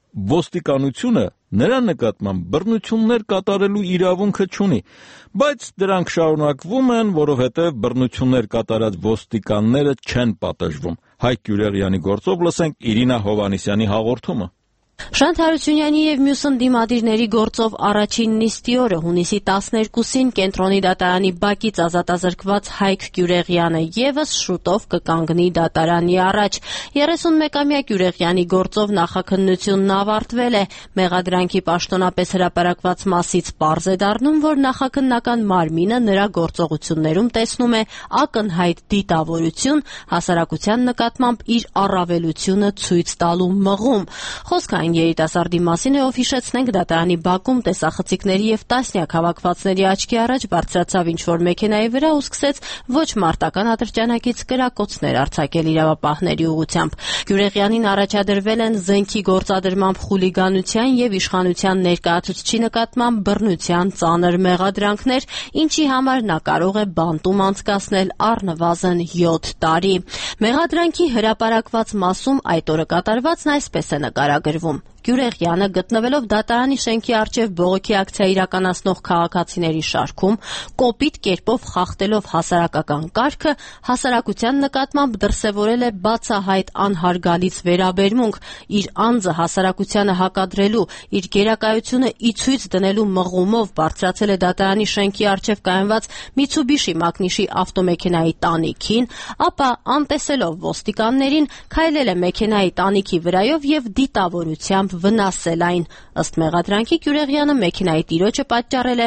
Speaker 1: ոստիկանությունը նրա նկատմամբ բռնություններ կատարելու իրավունքը չունի, բայց դրանք շարունակվում են, որովհետև բռնություններ կատարած ոստիկանները չեն պատժվում։ Հայկ Գյուրեղյանի գործով լսենք Իրինա Հովհաննիսյանի հաղորդումը։
Speaker 11: Շանթ Հարությունյանի եւ մյուս ընդդիմադիրների գործով առաջին նիստի օրը հունիսի 12-ին կենտրոնի դատարանի բակից ազատազրկված Հայկ Գյուրեղյանը եւս շուտով կկանգնի դատարանի առաջ։ 31-ամյա Գյուրեղյանի գործով նախաքննությունն ավարտվել է։ Մեղադրանքի պաշտոնապես հրապարակված մասից պարզ է դառնում, որ նախաքննական մարմինը նրա գործողություններում տեսնում է ակնհայտ դիտավորություն, հասարակության նկատմամբ իր առավելությունը ցույց տալու մղում։ Խոսքը երիտասարդի մասին է, ով հիշեցնենք դատարանի բակում տեսախցիկների եւ տասնյակ հավաքվածների աչքի առաջ բարձրացավ ինչ-որ մեքենայի վրա ու սկսեց ոչ մարտական ատրճանակից կրակոցներ արձակել իրավապահների ուղղությամբ։ Գյուրեղյանին առաջադրվել են զենքի գործադրմամբ խուլիգանության եւ իշխանության ներկայացուցչի նկատմամբ բռնության ծանր մեղադրանքներ, ինչի համար նա կարող է բանտում անցկасնել առնվազն 7 տարի։ Մեղադրանքի հրապարակված մասում այդ օրը կատարվածն այսպես է նկարագրվում. Գյուրեղյանը գտնվելով դատարանի շենքի առջև բողոքի ակցիա իրականացնող քաղաքացիների շարքում, կոպիտ կերպով խախտելով հասարակական կարգը, հասարակության նկատմամբ դրսևորել է բացահայտ անհարգալից վերաբերմունք, իր անձը հասարակությանը հակադրելու, իր գերակայությունը ի ցույց դնելու մղումով բարձրացել է դատարանի շենքի առջև կայունված Mitsubishi մակնիշի ավտոմեքենայի տանիքին, ապա անտեսելով ոստիկաններին քայլել է մեքենայի տանիքի վրայով եւ դիտավորությամբ վնասել այն։ Ըստ մեղադրանքի Գյուրեղյանը մեքենայի տիրոջը պատճառել է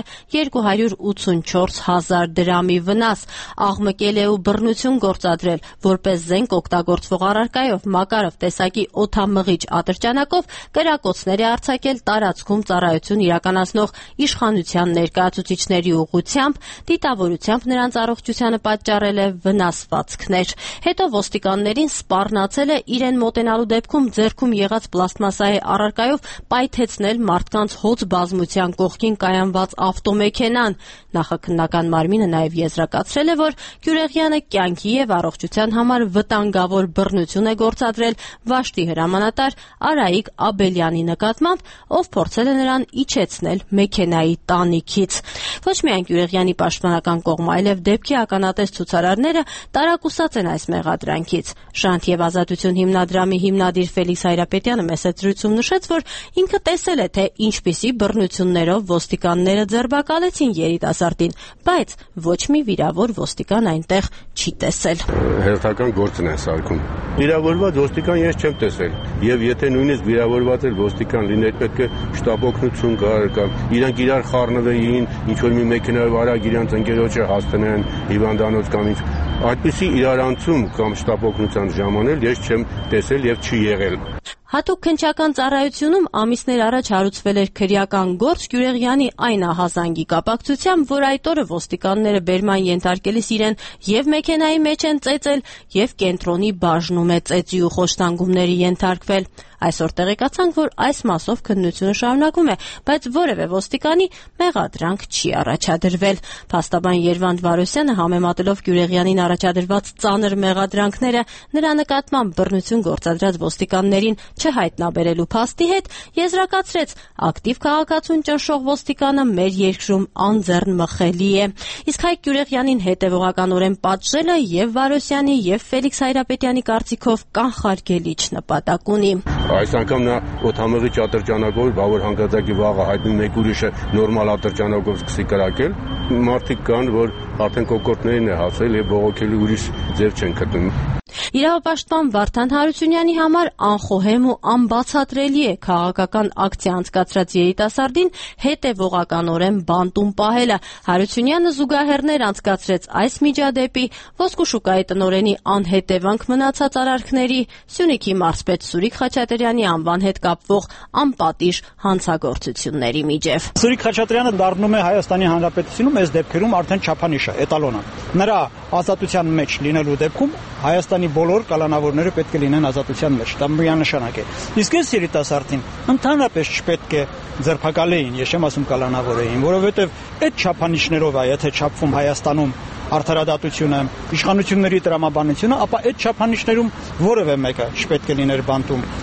Speaker 11: 284,000 դրամի վնաս, աղմկել է ու բռնություն գործադրել, որպես զենք օգտագործվող առարկայով Մակարով տեսակի օդամղիչ ատրճանակով կրակոցներ է արձակել տարածքում ծառայություն իրականացնող իշխանության ներկայացուցիչների ուղղությամբ, դիտավորությամբ նրանց առողջությանը պատճառել է վնասվածքներ։ Հետո ոստիկաններին սպառնացել է իրեն մոտենալու դեպքում ձեռքում եղած պլաստմասայի առարկայով պայթեցնել մարդկանց հոծ բազմության կողքին կայանված ավտոմեքենան։ Նախաքննական մարմինը նաև եզրակացրել է, որ Գյուրեղյանը կյանքի եւ առողջության համար վտանգավոր բռնություն է գործադրել Վաշտի հրամանատար Արայիկ Աբելյանի նկատմամբ, ով փորձել է նրան իջեցնել մեքենայի տանիքից։ Ոչ միայն Գյուրեղյանի պաշտպանական կողմը, այլև դեպքի ականատես ցուցարարները տարակուսած են այս մեղադրանքից։ Շանթ եւ ազատություն հիմնադրամի հիմնադիր Ֆելիքս Հայրապետյանը մեծ զրույցում նշեց, որ ինքը տեսել է, թե ինչպիսի բռնություններով ոստիկանները ձերբակալեցին երիտասարդին, բայց ոչ մի վիրավոր ոստիկան այնտեղ չի տեսել։
Speaker 21: Հերթական գործն է սարքում։ Վիրավորված ոստիկան ես չեմ տեսել, եւ եթե նույնիսկ վիրավորված էր ոստիկան լիներ, պետք է շտապօգնություն կամ իրանք իրար խառնվեին, ինչ որ մի մեքենայով արագ իրանք ընկերոջը հասցնեն հիվանդանոց կամ ինչ այդպիսի իրարանցում կամ շտապօգնության ժամանել ես չեմ տեսել եւ չի եղել։
Speaker 11: Հատուկ քննչական ծառայությունում ամիսներ առաջ հարուցվել էր քրեական գործ Գյուրեղյանի այն ահազանգի կապակցությամբ, որ այդ օրը ոստիկանները բերման ենթարկելիս իրեն եւ մեքենայի մեջ են ծեծել, եւ կենտրոնի բաժնում է ծեծի ու խոշտանգումների ենթարկվել։ Այսօր տեղեկացանք, որ այս մասով քննությունը շարունակվում է, բայց որևէ ոստիկանի մեղադրանք չի առաջադրվել։ Փաստաբան Երվանդ Վարոսյանը համեմատելով Գյուրեղյանին առաջադրված ծանր մեղադրանքները նրա նկատմամբ բռնություն գործադրած ոստիկաններին չհայտնաբերելու փաստի հետ, եզրակացրեց, ակտիվ քաղաքացուն ճնշող ոստիկանը մեր երկրում անձեռն մխելի է։ Իսկ Հայկ Գյուրեղյանին հետևողականորեն պատժելը եւ Վարոսյանի եւ Ֆելիքս Հայրապետյանի կարծիքով կանխարգելիչ նպատակ ունի։
Speaker 21: Այս անգամ նա օդամղիչ ատրճանակով, բավոր հանգաձակի վաղը հայտնի մեկ ուրիշը նորմալ ատրճանակով սկսի կրակել։ Մարդիկ կան, որ արդեն կոկորտներին է հասել եւ բողոքելու ուրիշ ձև չեն գտնում։
Speaker 11: Իրավապաշտպան Վարդան Հարությունյանի համար անխոհեմ ու անբացատրելի է քաղաքական ակցիա անցկացրած երիտասարդին հետևողականորեն բանտում պահելը։ Հարությունյանը զուգահեռներ անցկացրեց այս միջադեպի, ոսկու շուկայի տնօրենի անհետևանք մնացած արարքների, Սյունիքի մարզպետ Սուրիկ Խաչատրյանի անվան հետ կապվող անպատիժ հանցագործությունների միջև։
Speaker 22: Սուրիկ Խաչատրյանը դառնում է Հայաստանի Հանրապետությունում այս դեպքերում արդեն չափանիշը, էտալոնը։ Նրա ազատության մեջ լինելու դեպքում Հայաստանի բոլոր կալանավորները պետք է լինեն ազատության մեջ, դա միանշանակ է։ Իսկ այս երիտասարդին ընդհանրապես չպետք է ձերբակալեին, ես չեմ ասում կալանավորեին, որովհետև այդ չափանիշներով է, եթե չափվում Հայաստանում արդարադատությունը, իշխանությունների տրամաբանությունը, ապա այդ չափանիշներում որևէ մեկը չպետք է լիներ բանտում։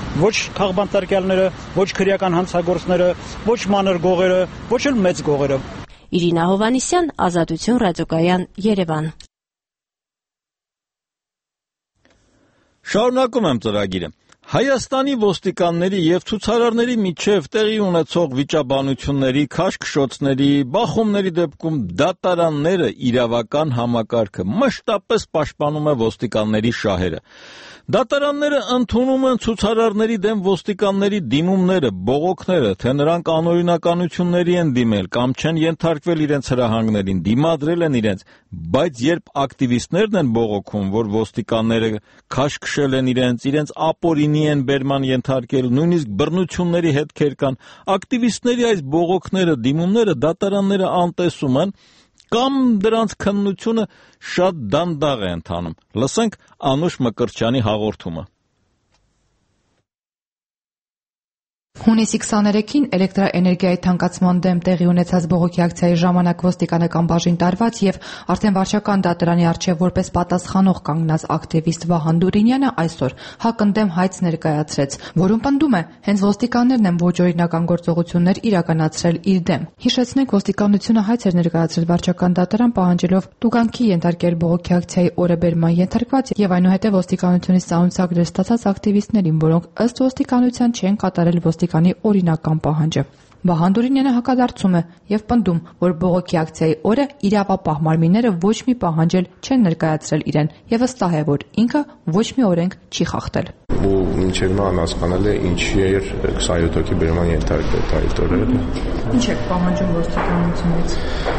Speaker 22: Ոչ քաղբանտարկյալները, ոչ քրեական հանցագործները, ոչ մանր գողերը, ոչ էլ մեծ գողերը։
Speaker 2: Իրինա Հովանիսյան, Ազատություն ռադիոկայան, Երևան։
Speaker 1: Շարունակում եմ ծրագիրը։ Հայաստանի ոստիկանների եւ ցուցարարների միջև տեղի ունեցող վիճաբանությունների, քաշքշոցների, բախումների դեպքում դատարանները իրավական համակարգը մշտապես պաշտպանում է ոստիկանների շահերը։ Դատարանները ընդունում են ցուցարարների դեմ ոստիկանների դիմումները, բողոքները, թե նրանք անօրինականությունների են դիմել կամ չեն ենթարկվել իրենց հրահանգներին, դիմադրել են իրենց, բայց երբ ակտիվիստներն են բողոքում, որ ոստիկանները քաշքշել են իրենց ապօրինի են բերման ենթարկել, նույնիսկ բռնությունների հետքեր կան, ակտիվիստների այս բողոքները, դիմումները դատարանները անտեսում են, կամ դրանց քննությունը շատ դանդաղ է ընթանում։ Լսենք Անուշ Մկրտչյանի հաղորդումը։
Speaker 4: Հունիսի 23-ին էլեկտրաէներգիայի թանկացման դեմ տեղի ունեցած բողոքի ակցիայի ժամանակ ոստիկանական բաժին տարված եւ արդեն վարչական դատարանի առջեւ որպես պատասխանող կանգնած ակտիվիստ Վահան Դուրինյանը այսօր ՀԱԿ-ն դեմ հայց ներկայացրեց, որում պնդում է, հենց ոստիկաններն են ոչ օրինական գործողություններ իրականացրել իր դեմ։ Հիշեցնենք, ոստիկանությունը հայց էր ներկայացրել վարչական դատարան պահանջելով տուգանքի ենթարկել բողոքի ակցիայի օրը բերման ենթարկված եւ այնուհետեւ ոստիկանությունից սահունցակներ ստացած ակտիվիստներին, որոնք ըստ ոստիկանության չեն կատարել ոստիկանի օրինական պահանջը։ Վահան Դուրինյանը հակադարձում է եւ պնդում, որ բողոքի ակցիայի օրը իրավապահ մարմինները ոչ մի պահանջել չեն ներկայացրել իրեն եւ վստահ է, որ ինքը ոչ մի օրենք չի խախտել։
Speaker 23: Ու մինչև նա անհասկանալ է ինչի էր 27 հոգի բերման ենթարկվել այդ օրերը։
Speaker 4: Ինչ է պահանջում ոստիկանությունից։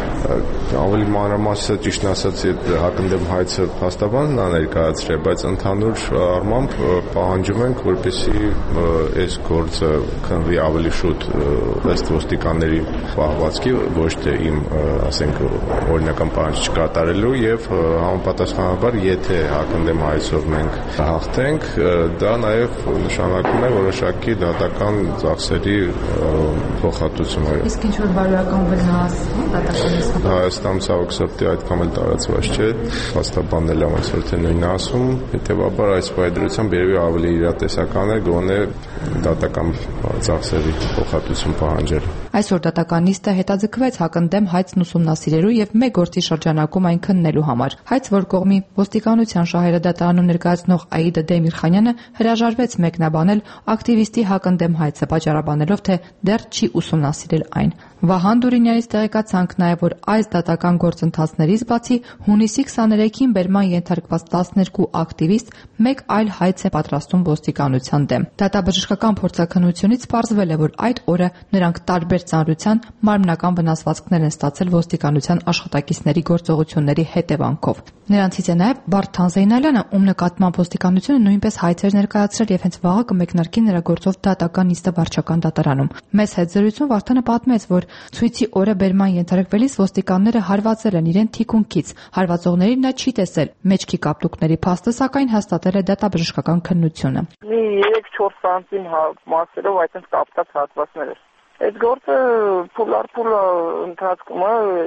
Speaker 23: Ավելի մանրամասը ճիշտ ասած ՀԱԿ-ն դեմ հայցը փաստաբանն է ներկայացրել, բայց ընդհանուր առմամբ պահանջում ենք, որպեսզի այս գործը քննվի ավելի շուտ ըստ ոստիկանների պահվածքի, ոչ թե իմ, ասենք, օրինական պահանջ չկատարելու եւ համապատասխանաբար, եթե ՀԱԿ-ն դեմ հայցով մենք հաղթենք, դա նաեւ նշանակում է որոշակի դատական ծախսերի փոխհատուցում։
Speaker 4: Իսկ ինչ որ բարոյական վնաս դատականից
Speaker 23: Հայաստան ցավոք սրտի այդքան էլ տարածված չէ, փաստաբանն էլ այսօր թե նույնն ասում, հետեւաբար այս պայդրությամբ երևի ավելի իրատեսական է գոնե դատական ծախսերի փոխհատուցում պահանջել։
Speaker 4: Այսօր դատականիստը հետաձգվեց ՀԱԿ-ն դեմ հայցն ուսումնասիրելու եւ մեկ գործի շրջանակում այն քննելու համար։ Հայց, որ կողմի ոստիկանության շահերը դատարանում ներկայացնող Աիդա Դեմիրխանյանը հրաժարվեց մեկնաբանել ակտիվիստի ՀԱԿ-ն դեմ հայցը, պատճառաբանելով, թե դեռ չի ուսումնասիրել այն։ Վահան Դուրինյանից տեղեկացանք նաև, որ այս դատական գործընթացներից բացի հունիսի 23-ին բերման ենթարկված 12 ակտիվիստ մեկ այլ հայց է պատրաստում ոստիկանության դեմ։ Դատաբժշկական փորձաքննությունից պարզվել է, որ այդ օրը նրանք տարբեր ծանրության մարմնական վնասվածքներ են ստացել ոստիկանության աշխատակիցների գործողությունների հետևանքով։ Նրանցից է նաև Բարթան Զեյնալյանը, ում նկատմամբ ոստիկանությունը նույնպես հայց էր ներկայացրել եւ հենց վաղը կմեկնարկի նրա գործով դատական նիստը վարչական դատարանում։ Մեծ հետ զրույցում Վարդանը պատմեց, որ ցույցի օրը բերման ենթարկվելիս ոստիկանները հարվածել են իրեն թիկունքից։ Հարվածողներին նա չի տեսել։ Մեջքի կապտուկների փաստը սակայն հաստատել է դատաբժշկական քննությունը։
Speaker 24: Մի 3-4 սանտիմ մասերով այդպես կապտած հատվածներ էր։ Այդ գործը փուլարփուլ ընթացքում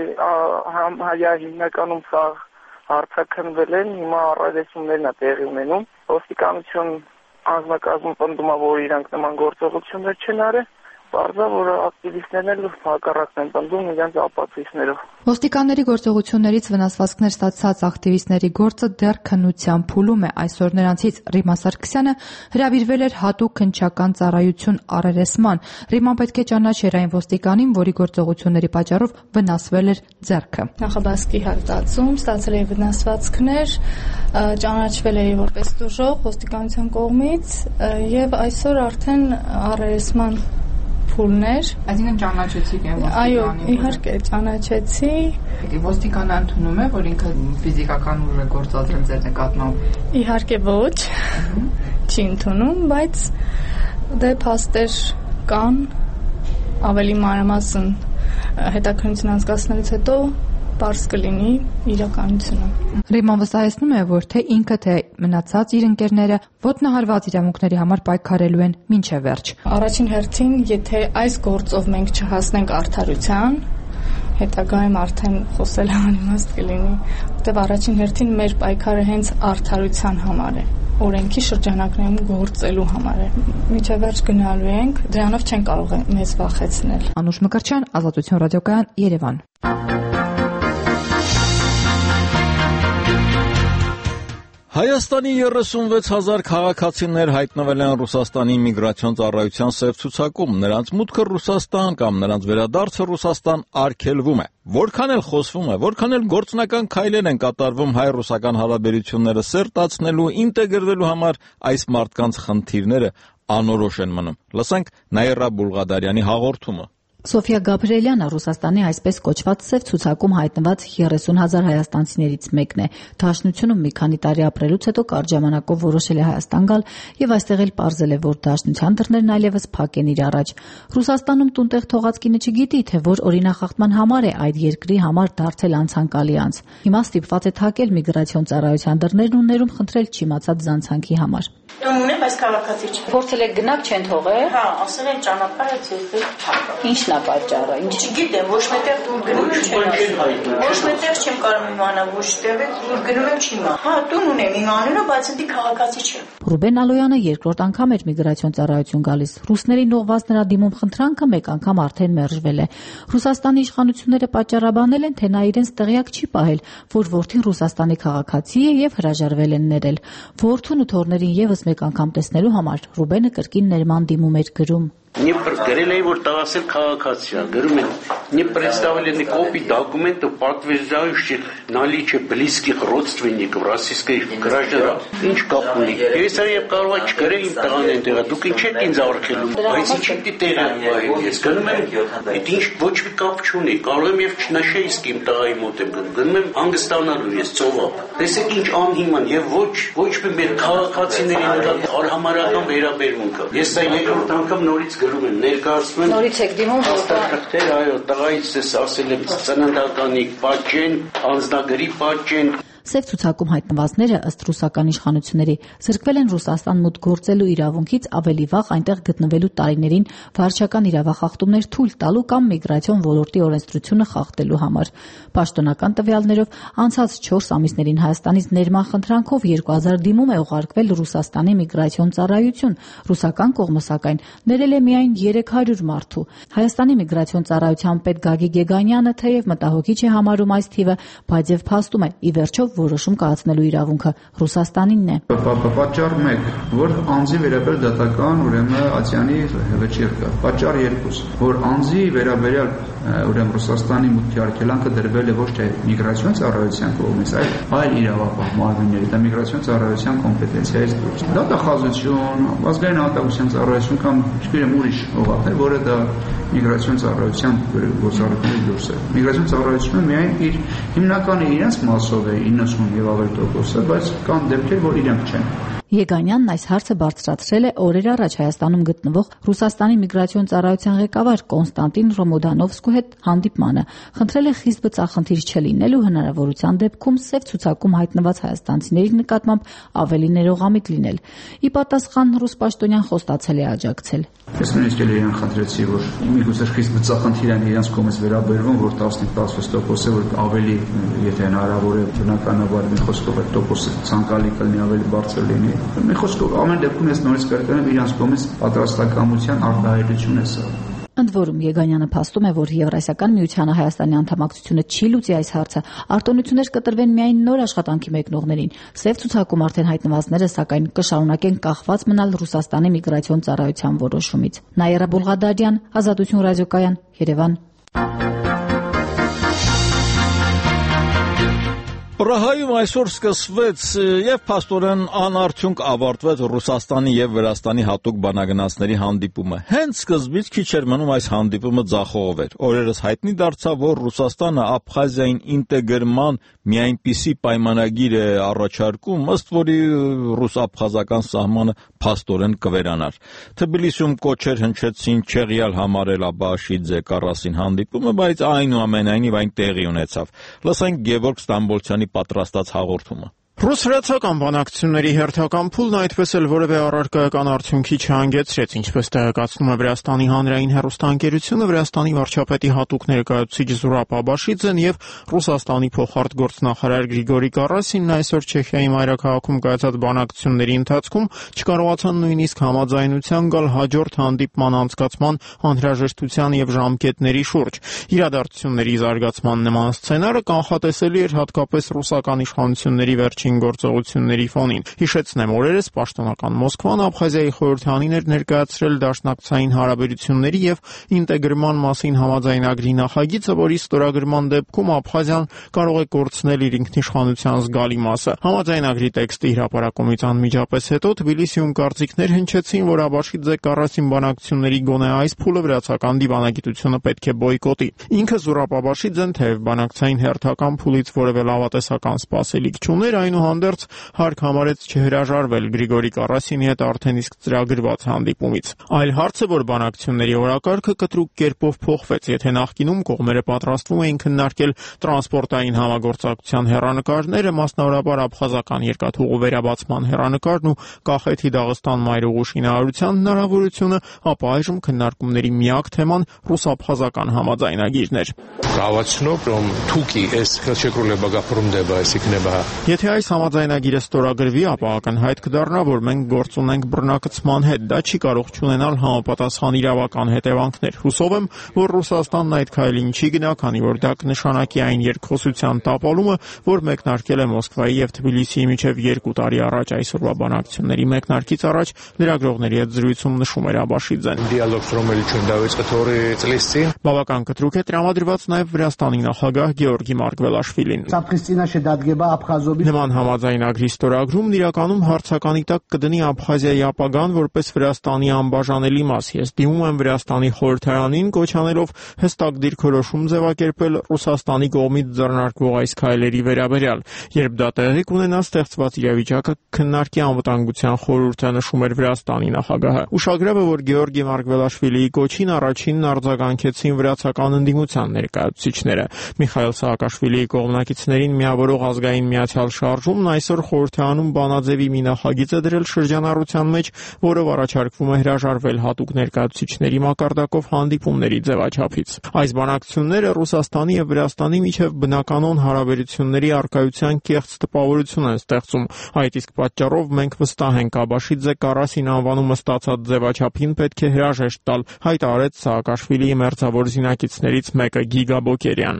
Speaker 24: է հիմնականում սա հարցաքննվել են, հիմա առայրեցումներն է տեղի ունենում։ Ոստիկանություն անձնակազմը պնդում է, որ իրանք նման գործողություններ չեն արել։ Պարզա, որ ակտիվիստներն էլ հակառակն են պնդում իրենց ապացույցներով։
Speaker 4: Ոստիկանների գործողություններից վնասվածքներ ստացած ակտիվիստների գործը դեռ քննության փուլում է։ Այսօր նրանցից Ռիմա Սարգսյանը հրավիրվել էր հատուկ քննչական ծառայություն առերեսման։ Ռիման պետք է ճանաչեր այն ոստիկանին, որի գործողությունների պատճառով վնասվել էր ձեռքը։
Speaker 25: Նախաբասկի հատվածում ստացել է վնասվածքներ, ճանաչվել է որպես դժոխ ոստիկանության կողմից եւ այսօր արդեն առերեսման փուլներ։ Այսինքն ճանաչեցիք այն ոստիկանի։ Այո, իհարկե ճանաչեցի։ Ոստիկանը ընդունում է, որ ինքը ֆիզիկական ուժ է գործադրել ձեր նկատմամբ։ Իհարկե ոչ, չի ընդունում, բայց դե փաստեր կան, ավելի մանրամասն հետաքննություն անցկացնելուց հետո պարզ կլինի իրականությունը։
Speaker 4: Ռիման վստահեցնում է, որ թե ինքը, թե մնացած իր ընկերները ոտնահարված իրավունքների համար պայքարելու են մինչև վերջ։
Speaker 25: Առաջին հերթին, եթե այս գործով մենք չհասնենք արդարության, հետագայում արդեն խոսել անիմաստ կլինի, որտեղ առաջին հերթին մեր պայքարը հենց արդարության համար է։ օրենքի շրջանակներում գործելու համար է։ Մինչև վերջ գնալու ենք, դրանով չեն կարող մեզ վախեցնել։
Speaker 4: Անուշ Մկրտչյան, Ազատություն ռադիոկայան, Երևան։
Speaker 1: Հայաստանի 36,000 քաղաքացիներ հայտնվել են Ռուսաստանի միգրացիոն ծառայության սև ցուցակում։ Նրանց մուտքը Ռուսաստան կամ նրանց վերադարձը Ռուսաստան արգելվում է։ Որքան էլ խոսվում է, որքան էլ գործնական քայլեր են կատարվում հայ-ռուսական հարաբերությունները սերտացնելու, ինտեգրվելու համար, այս մարդկանց խնդիրները անորոշ են մնում։ Լսենք Նաիրա Բուլղադարյանի հաղորդումը։
Speaker 3: Սոֆիա Գաբրիելյանը Ռուսաստանի այսպես կոչված սև ցուցակում հայտնված 30,000 հայաստանցիներից մեկն է։ Դաշնությունում մի քանի տարի ապրելուց հետո կարճ ժամանակով որոշել է Հայաստան գալ եւ այստեղ էլ պարզել է, որ դաշնության դռներն այլևս փակ են իր առաջ։ Ռուսաստանում տունտեղ թողած կինը չգիտի, թե որ օրինախախտման համար է այդ երկրի համար դարձել անցանկալի անց։ Հիմա ստիպված է թակել միգրացիոն ծառայության դռներն ու ներում խնդրել չիմացած զանցանքի համար։
Speaker 5: Տուն ունեմ, բայց քաղաքացի չեմ։
Speaker 3: Փորձել եք գնաք չեն թողել։
Speaker 5: Հա, ասել են ճանապարհը ձեր փակ։
Speaker 3: Ինչն է պատճառը։ Ինչ
Speaker 5: չգիտեմ, ոչ մետեղ դուր գնում եմ չեմ։ Ոչ մետեղ չեմ կարող իմանալ, ոչ տեղ դուր գնում եմ չիմա։ Հա, տուն ունեմ իմ անունը, բայց դի քաղաքացի չեմ։
Speaker 3: Ռուբեն Ալոյանը երկրորդ անգամ էր միգրացիոն ծառայություն գալիս։ Ռուսներին ուղղված նրա դիմում խնդրանքը մեկ անգամ արդեն մերժվել է։ Ռուսաստանի իշխանությունները պատճառաբանել են, թե նա իրենց տեղյակ չի պահել, որ որդին Ռուսաստանի քաղաքացի է եւ հրաժարվել են ներել։ Որդուն ու թորներին եւս մեկ անգամ տեսնելու համար Ռուբենը կրկին ներման димում էր գրում։
Speaker 6: Не говорили, որ տղասել քաղաքացի է, գրում են, не представлены копии документов, подтверждающих наличие близких родственников российской граждан. Ինչ կապ ունի։ Ես այո կարող եմ չգրել իմ տղան այնտեղ, դուք ինչ եք ինձ արգելում, բայց ինչ պիտի տեղը բայ։ Ես գնում եմ, այդ ինչ ոչ մի կապ չունի, կարող եմ եւ չնշեի իսկ իմ տղայի մոտ եմ գնում եմ հանգստանալու ես ծովափ։ Տեսեք ինչ անհիման եւ ոչ մի մեր քաղաքացիների արհամարական վերաբերմունքը։ Ես այ երկրորդ անգամ նորից գրում եմ, ներկայացնում եմ։
Speaker 3: Նորից եք դիմում,
Speaker 6: որ այո, տղայից ասել եմ ծննդականի պատճեն, անձնագրի պատճեն։
Speaker 3: Սև ցուցակում հայտնվածները ըստ ռուսական իշխանությունների զրկվել են Ռուսաստան մուտք գործելու իրավունքից ավելի վաղ այնտեղ գտնվելու տարիներին վարչական իրավախախտումներ թույլ տալու կամ միգրացիոն ոլորտի օրենսդրությունը խախտելու համար։ Պաշտոնական տվյալներով անցած 4 ամիսներին Հայաստանից ներման խնդրանքով 2000 դիմում է ուղարկվել Ռուսաստանի միգրացիոն ծառայություն։ Ռուսական կողմը սակայն ներել է միայն 300 մարդու։ Հայաստանի միգրացիոն ծառայության պետ Գագիկ Եգանյանը թեև մտահոգիչ է համարում այս թիվը, բայց եւ փաստում է ի վերջո որոշում կայացնելու իրավունքը Ռուսաստանինն է։
Speaker 9: Պատճառ 1, որ անձի վերաբերյալ դատական ուրեմն ացիանի վճիռ կա։ Պատճառ 2, որ անձի վերաբերյալ ուրեմն Ռուսաստանի մուտքի արգելանքը դրվել է ոչ թե միգրացիոն ծառայության կողմից, այլ իրավապահ մարմինների, դա միգրացիոն ծառայության կոմպետենցիայից դուրս։ Դատախազություն, ազգային անվտանգության ծառայություն կամ չգիտեմ ուրիշ օղակներ, որը դա միգրացիոն ծառայության գործառույթներից դուրս է։ Միգրացիոն ծառայությունը միայն իր հիմնականը իրենց մասով է 90 եւ ավելի տոկոսը, բայց կան դեպքեր, որ իրենք չեն։
Speaker 3: Եգանյանն այս հարցը բարձրացրել է օրեր առաջ Հայաստանում գտնվող Ռուսաստանի միգրացիոն ծառայության ղեկավար Կոնստանտին Ռոմոդանովսկու հետ հանդիպմանը։ Խնդրել է խիստ բծախնդիր չլինելու հնարավորության դեպքում սև ցուցակում հայտնված հայաստանցիների նկատմամբ ավելի ներողամիտ լինել։ Ի պատասխան ռուս պաշտոնյան խոստացել է աջակցել։
Speaker 9: Ես նույնիսկ էլ խնդրեցի, որ միգուցե խիստ բծախնդիր են իրենց կողմից վերաբերվում, որ 15-16% է, որ ավելի, եթե հնարավոր է, բնականաբար մի խոսքով այդ տոկոսը ցանկալի կլինի, ավելի բարձր լինի։ Մի խոսքով ամեն դեպքում ես նորից կրկնեմ իրենց կողմից պատրաստակամության արտահայտություն է սա։
Speaker 3: Ընդ որում Եգանյանը փաստում է, որ Եվրասիական միությանը Հայաստանի անդամակցությունը չի լուծի այս հարցը, արտոնություններ կտրվեն միայն նոր աշխատանքի մեկնողներին։ Սև ցուցակում արդեն հայտնվածները սակայն կշարունակեն կախված մնալ Ռուսաստանի միգրացիոն ծառայության որոշումից։ Նաիրա Բուլղադարյան, Ազատություն ռադիոկայան, Երևան։
Speaker 1: Պրահայում այսօր սկսվեց եւ փաստորեն անարդյունք ավարտվեց Ռուսաստանի եւ Վրաստանի հատուկ բանագնացների հանդիպումը։ Հենց սկզբից քիչ էր մնում այս հանդիպումը ձախողով էր։ Օրերս հայտնի դարձավ, որ Ռուսաստանը Աբխազիային ինտեգրման մի այնպիսի պայմանագիր է առաջարկում, ըստ որի ռուս-աբխազական սահմանը փաստորեն կվերանար։ Թբիլիսիում կոչեր հնչեցին չեղյալ համարել Աբաշիձե Կարասին հանդիպումը, բայց այնուամենայնիվ այն տեղի ունեցավ։ Լսենք Գևորգ Ստամբոլցյանի պատրաստած հաղորդումը։
Speaker 8: Ռուս-վրացական բանակցությունների հերթական փուլն այդպես էլ որևէ առարկայական արդյունքի չհանգեցրեց, ինչպես տեղեկացնում է Վրաստանի հանրային հեռուստաընկերությունը, Վրաստանի վարչապետի հատուկ ներկայացուցիչ Զուրաբ Աբաշիձեն եւ Ռուսաստանի փոխարտգործնախարար Գրիգորի Կարասինն այսօր Չեխիայի մայրաքաղաքում կայացած բանակցությունների ընթացքում չկարողացան նույնիսկ համաձայնության գալ հաջորդ հանդիպման անցկացման անհրաժեշտության եւ ժամկետների շուրջ։ Իրադարձությունների զարգացման նման սցենարը կանխատեսելի էր հատկապես ռուսական իշխանությունների վերջին գործողությունների ֆոնին։ Հիշեցնեմ, օրերս պաշտոնական Մոսկվան Աբխազիայի խորհրդանին էր ներկայացրել դաշնակցային հարաբերությունների եւ ինտեգրման մասին համաձայնագրի նախագիծը, որի ստորագրման դեպքում Աբխազիան կարող է կորցնել իր ինքնիշխանության զգալի մասը։ Համաձայնագրի տեքստի հրապարակումից անմիջապես հետո Թբիլիսիում կարծիքներ հնչեցին, որ Աբաշիձե Կարասին բանակցությունների գոնե այս փուլը վրացական դիվանագիտությունը պետք է բոյկոտի։ Ինքը Զուրաբ Աբաշիձեն թեև բանակցային հերթական փուլից որևէ լավատեսական սպասելիք չուներ, այնուհանդերձ հարկ համարեց չհրաժարվել Գրիգորի Կարասինի հետ արդեն իսկ ծրագրված հանդիպումից։ Այլ հարց է, որ բանակցությունների օրակարգը կտրուկ կերպով փոխվեց, եթե նախկինում կողմերը պատրաստվում էին քննարկել տրանսպորտային համագործակցության հեռանկարները, մասնավորապես աբխազական երկաթուղու վերաբացման հեռանկարն ու Կախեթի Դաղստան մայրուղու շինարարության հնարավորությունը, ապա այժմ քննարկումների միակ թեման ռուս-աբխազական համաձայնագիրն էր։ Եթե այս համաձայնագիրը ստորագրվի, ապա ակնհայտ կդառնա, որ մենք գործ ունենք բռնակցման հետ, դա չի կարող չունենալ համապատասխան իրավական հետևանքներ։ Հուսով եմ, որ Ռուսաստանն այդ քայլին չի գնա, քանի որ դա կնշանակի այն երկխոսության տապալումը, որ մեկնարկել է Մոսկվայի եւ Թբիլիսիի միջև 2 տարի առաջ այսօրվա բանակցությունների մեկնարկից առաջ լրագրողների հետ զրույցում նշում էր Աբաշիձեն։ Բավական կտրուկ է տրամադրված նաև Վրաստանի նախագահ Գեորգի Մարգվելաշվիլին։ Նման համաձայնագրի ստորագրումն իրականում հարցականի տակ կդնի Աբխազիայի ապագան որպես Վրաստանի անբաժանելի մաս։ Ես դիմում եմ Վրաստանի խորհրդարանին կոչանելով հստակ դիրքորոշում ձևակերպել Ռուսաստանի կողմից ձեռնարկվող այս քայլերի վերաբերյալ։ Երբ դա տեղի կունենա, ստեղծված իրավիճակը քննարկի անվտանգության խորհուրդը, նշում էր Վրաստանի նախագահը։ Ուշագրավ է, որ Գեորգի Մարգվելաշվիլիի կոչին առաջինն արձագանքեցին վրացական ընդդիմության ներկայացուցիչները։ Միխայել Սահակաշվիլիի կողմնակիցներին միավորող ազգային միացյալ շարժումն այսօր խորհրդարանում բանաձևի մի նախագիծ է դրել շրջանառության մեջ, որով առաջարկվում է հրաժարվել հատուկ ներկայացուցիչների մակարդակով հանդիպումների ձևաչափից։ Այս բանակցությունները Ռուսաստանի եւ Վրաստանի միջև բնականոն հարաբերությունների առկայության կեղծ տպավորություն են ստեղծում։ Այդ իսկ պատճառով մենք վստահ ենք Աբաշիձե Կարասին անվանումը ստացած ձևաչափին պետք է հրաժեշտ տալ, հայտարարեց Սահակաշվիլիի մերձավոր զինակիցներից մեկը Գիգա Բոկերյան։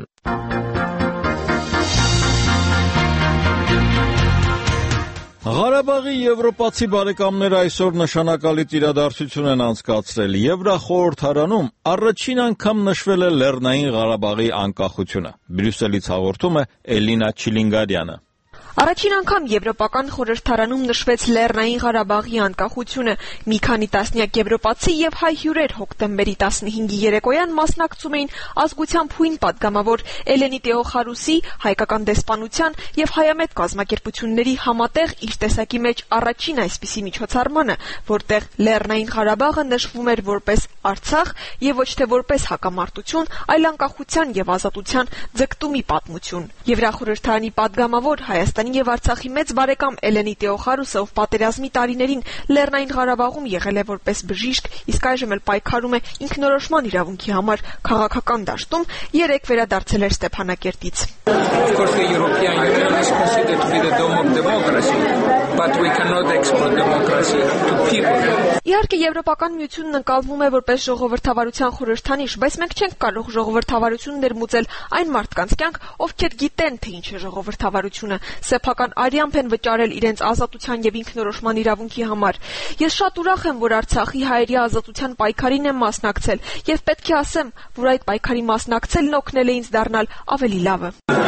Speaker 1: Ղարաբաղի եվրոպացի բարեկամները այսօր նշանակալից իրադարձություն են անցկացրել։ Եվրախորհրդարանում առաջին անգամ նշվել է Լեռնային Ղարաբաղի անկախությունը։ Բրյուսելից հաղորդում է Էլինա Չիլինգարյանը։
Speaker 10: Առաջին անգամ Եվրոպական խորհրդարանում նշվեց Լեռնային Ղարաբաղի անկախությունը։ Մի քանի տասնյակ եվրոպացի եւ հայ հյուրեր հոկտեմբերի 15-ի երեկոյան մասնակցում էին ազգությամբ հույն падգամավոր Էլենի Տեոխարուսի, հայկական դեսպանության եւ հայամետ կազմակերպությունների համատեղ իր տեսակի մեջ առաջին այսպիսի միջոցառմանը, որտեղ Լեռնային Ղարաբաղը նշվում էր որպես Արցախ եւ ոչ թե որպես հակամարտություն, այլ անկախության եւ ազատության ձգտումի պատմություն։ Եվրախորհրդարանի падգամավոր Հայաստանի եւ Արցախի մեծ բարեկամ Էլենի Տեոխարուսը, ով պատերազմի տարիներին Լեռնային Ղարաբաղում եղել է որպես բժիշկ, իսկ այժմ էլ պայքարում է ինքնորոշման իրավունքի համար քաղաքական դաշտում, երեկ վերադարձել էր Ստեփանակերտից։ Իհարկե Եվրոպական միությունն ընկալվում է որպես ժողովրդավարության խորհրդանիշ, բայց մենք չենք կարող ժողովրդավարություն ներմուծել այն մարդկանց կյանք, ովքեր գիտեն, թե ինչ է ժողովրդավարությունը, սեփական արյամբ են վճարել իրենց ազատության եւ ինքնորոշման իրավունքի համար։ Ես շատ ուրախ եմ, որ Արցախի հայերի ազատության պայքարին եմ մասնակցել եւ պետք է ասեմ, որ այդ պայքարի մասնակցելն օգնել է ինձ դառնալ ավելի լավը։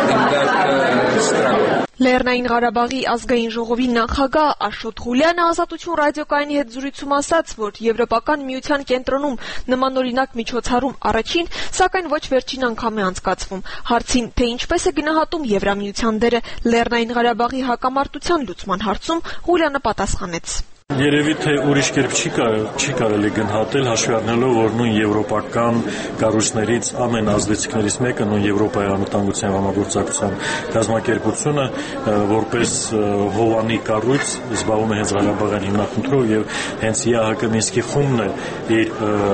Speaker 10: Լեռնային Ղարաբաղի ազգային ժողովի նախագահ Աշոտ Ղուլյանը Ազատություն ռադիոկայանի հետ զրույցում ասաց, որ Եվրոպական միության կենտրոնում նմանօրինակ միջոցառում առաջին, սակայն ոչ վերջին անգամ է անցկացվում։ Հարցին, թե ինչպես է գնահատում Եվրամիության դերը Լեռնային Ղարաբաղի հակամարտության լուծման հարցում, Ղուլյանը պատասխանեց.
Speaker 13: Երևի թե ուրիշ կերպ չի կարելի գնահատել, հաշվի առնելով, որ նույն եվրոպական կառույցներից ամեն ազդեցիկներից մեկը նույն Եվրոպայի անվտանգության համագործակցության կազմակերպությունը որպես հովանի կառույց զբաղվում է հենց Ղարաբաղյան հիմնախնդրով եւ հենց ԵԱՀԿ Մինսկի խումբն է իր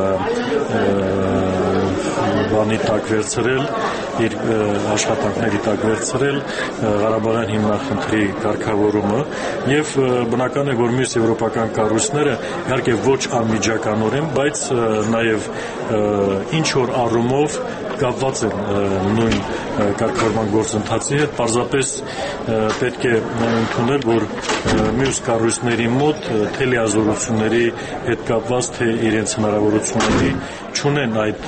Speaker 13: բանի տակ վերցրել, իր աշխատանքների տակ վերցրել Ղարաբաղյան հիմնախնդրի կարգավորումը եւ բնական է, որ մյուս եվրոպական կառույցները իհարկե ոչ անմիջականորեն, բայց նաեւ ինչ որ առումով կապված են նույն կարգավորման գործընթացի հետ, պարզապես պետք է ընդունել, որ մյուս կառույցների մոտ թե լիազորությունների հետ կապված, թե իրենց հնարավորությունների չունեն այդ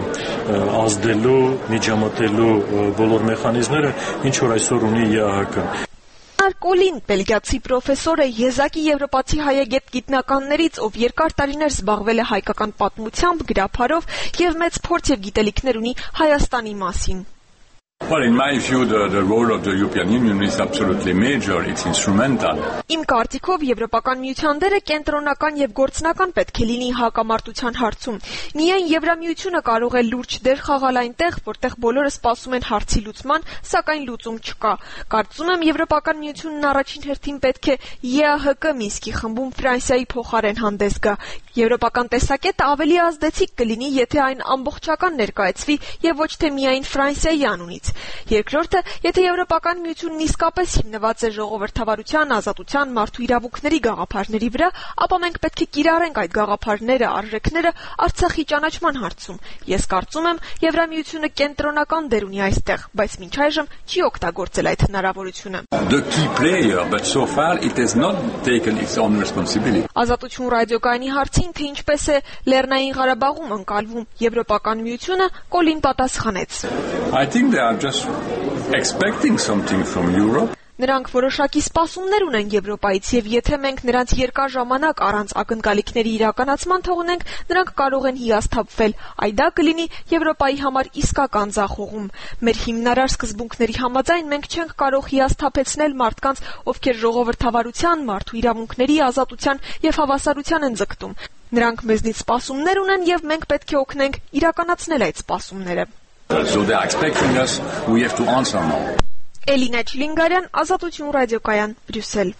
Speaker 13: ազդելու, միջամտելու բոլոր մեխանիզմները, ինչ որ այսօր ունի ԵԱՀԿ-ն։
Speaker 10: Կոլին բելգիացի պրոֆեսոր է, եզակի եվրոպացի հայագետ գիտնականներից, ով երկար տարիներ զբաղվել է հայկական պատմությամբ, գրափարով եւ մեծ փորձ եւ գիտելիքներ ունի Հայաստանի մասին։
Speaker 14: Well, in my view, the role of the European Union is absolutely major. It's instrumental.
Speaker 10: Իմ կարծիքով Եվրոպական միության դերը կենտրոնական եւ գործնական պետք է լինի հակամարտության հարցում։ Միայն Եվրամիությունը կարող է լուրջ դեր խաղալ այնտեղ, որտեղ բոլորը սպասում են հարցի լուծման, սակայն լուծում չկա։ Կարծում եմ Եվրոպական միությունն առաջին հերթին պետք է ԵԱՀԿ Մինսկի խմբում Ֆրանսիայի փոխարեն հանդես գա։ Եվրոպական տեսակետը ավելի ազդեցիկ կլինի, եթե այն ամբողջական ներկայացվի եւ ոչ թե միայն Ֆրանսիայի անունից։ Երկրորդը, եթե Եվրոպական միությունն իսկապես հիմնված է ժողովրդավարության, ազատության, մարդու իրավունքների գաղափարների վրա, ապա մենք պետք է կիրառենք այդ գաղափարները, արժեքները Արցախի ճանաչման հարցում։ Ես կարծում եմ, Եվրամիությունը կենտրոնական դեր ունի այստեղ, բայց մինչ այժմ չի օգտագործել այդ հնարավորությունը։
Speaker 14: The key player, but so far it has not taken its own responsibility.
Speaker 10: Ազատություն ռադիոկայանի հարցին, թե ինչպես է Լեռնային Ղարաբաղում ընկալվում Եվրոպական միությունը, Կոլին պատասխանեց.
Speaker 14: I think they are just expecting something from Europe.
Speaker 10: Նրանք որոշակի սպասումներ ունեն Եվրոպայից եւ եթե մենք նրանց երկար ժամանակ առանց ակնկալիքների իրականացման թողնենք, նրանք կարող են հիասթափվել։ Այ դա կլինի Եվրոպայի համար իսկական ձախողում։ Մեր հիմնարար սկզբունքների համաձայն մենք չենք կարող հիասթափեցնել մարդկանց, ովքեր ժողովրդավարության, մարդու իրավունքների, ազատության եւ հավասարության են ձգտում։ Նրանք մեզնից սպասումներ ունեն եւ մենք պետք է օգնենք իրականացնել այդ սպասումները։
Speaker 14: So they are expecting us, we have to answer now.
Speaker 10: Էլինա Չիլինգարյան, Ազատություն ռադիոկայան, Բրյուսել։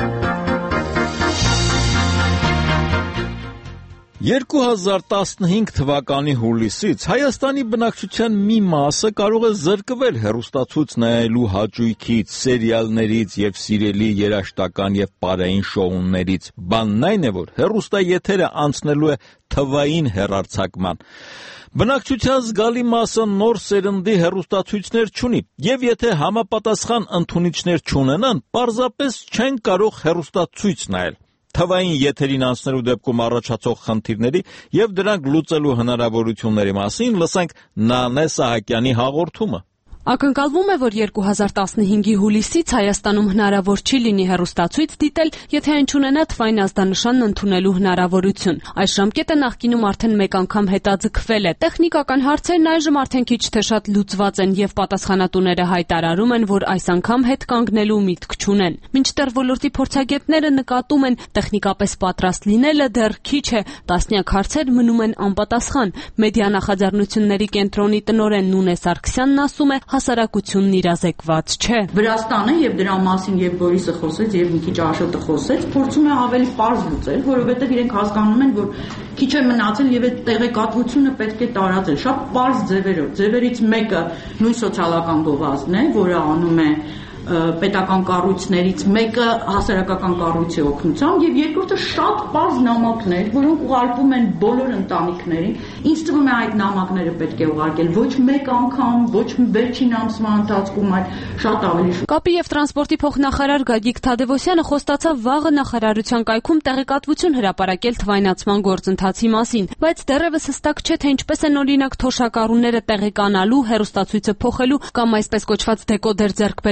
Speaker 1: 2015 թվականի հուլիսից Հայաստանի բնակչության մի մասը կարող է զրկվել հեռուստացույց նայելու հաճույքից, սերիալներից եւ սիրելի երաժշտական եւ պարային շոուներից։ Բանն այն է, որ հեռուստաեթերը անցնելու է թվային հեռարձակման։ Բնակչության զգալի մասը նոր սերնդի հեռուստացույցներ չունի, եւ եթե համապատասխան ընդունիչներ չունենան, պարզապես չեն կարող հեռուստացույց նայել։ Թվային եթերին անցնելու դեպքում առաջացող խնդիրների եւ դրանք լուծելու հնարավորությունների մասին լսենք Նանե Սահակյանի հաղորդումը։
Speaker 11: Ակնկալվում է, որ 2015-ի հուլիսից Հայաստանում հնարավոր չի լինի հեռուստացույց դիտել, եթե այն չունենա թվային ազդանշանն ընդունելու հնարավորություն։ Այս ժամկետը նախկինում արդեն մեկ անգամ հետաձգվել է։ Տեխնիկական հարցերն այժմ արդեն քիչ թե շատ լուծված են եւ պատասխանատուները հայտարարում են, որ այս անգամ հետ կանգնելու միտք չունեն։ Մինչդեռ ոլորտի փորձագետները նկատում են, տեխնիկապես պատրաստ լինելը դեռ քիչ է, տասնյակ հարցեր մնում են անպատասխան։ Մեդիա նախաձեռնությունների կենտրոնի տնօրեն Նունե Սարգսյանն ասում է, հասարակությունն իրազեկված չէ։
Speaker 15: Վրաստանը եւ դրա մասին եւ Բորիսը խոսեց եւ մի քիչ Աշոտը խոսեց, փորձում է ավելի պարզ լուծել, որովհետեւ իրենք հասկանում են, որ քիչ է մնացել եւ այդ տեղեկատվությունը պետք է տարածել շատ պարզ ձևերով։ Ձևերից մեկը նույն սոցիալական գովազդն է, որը անում է պետական կառույցներից մեկը հասարակական կառույցի օգնությամբ եւ երկրորդը շատ պարզ նամակներ, որոնք ուղարկվում են բոլոր ընտանիքներին։ Ինձ թվում է այդ նամակները պետք է ուղարկել ոչ մեկ անգամ, ոչ վերջին ամսվա ընթացքում, այլ շատ ավելի շուտ։
Speaker 11: Կապի եւ տրանսպորտի փոխնախարար Գագիկ Թադևոսյանը խոստացավ վաղը նախարարության կայքում տեղեկատվություն հրապարակել թվայնացման գործընթացի մասին, բայց դեռևս հստակ չէ, թե ինչպես են օրինակ թոշակառուները տեղեկանալու, հեռուստացույցը փոխելու կամ այսպես կոչված դեկոդեր ձեռք բերելու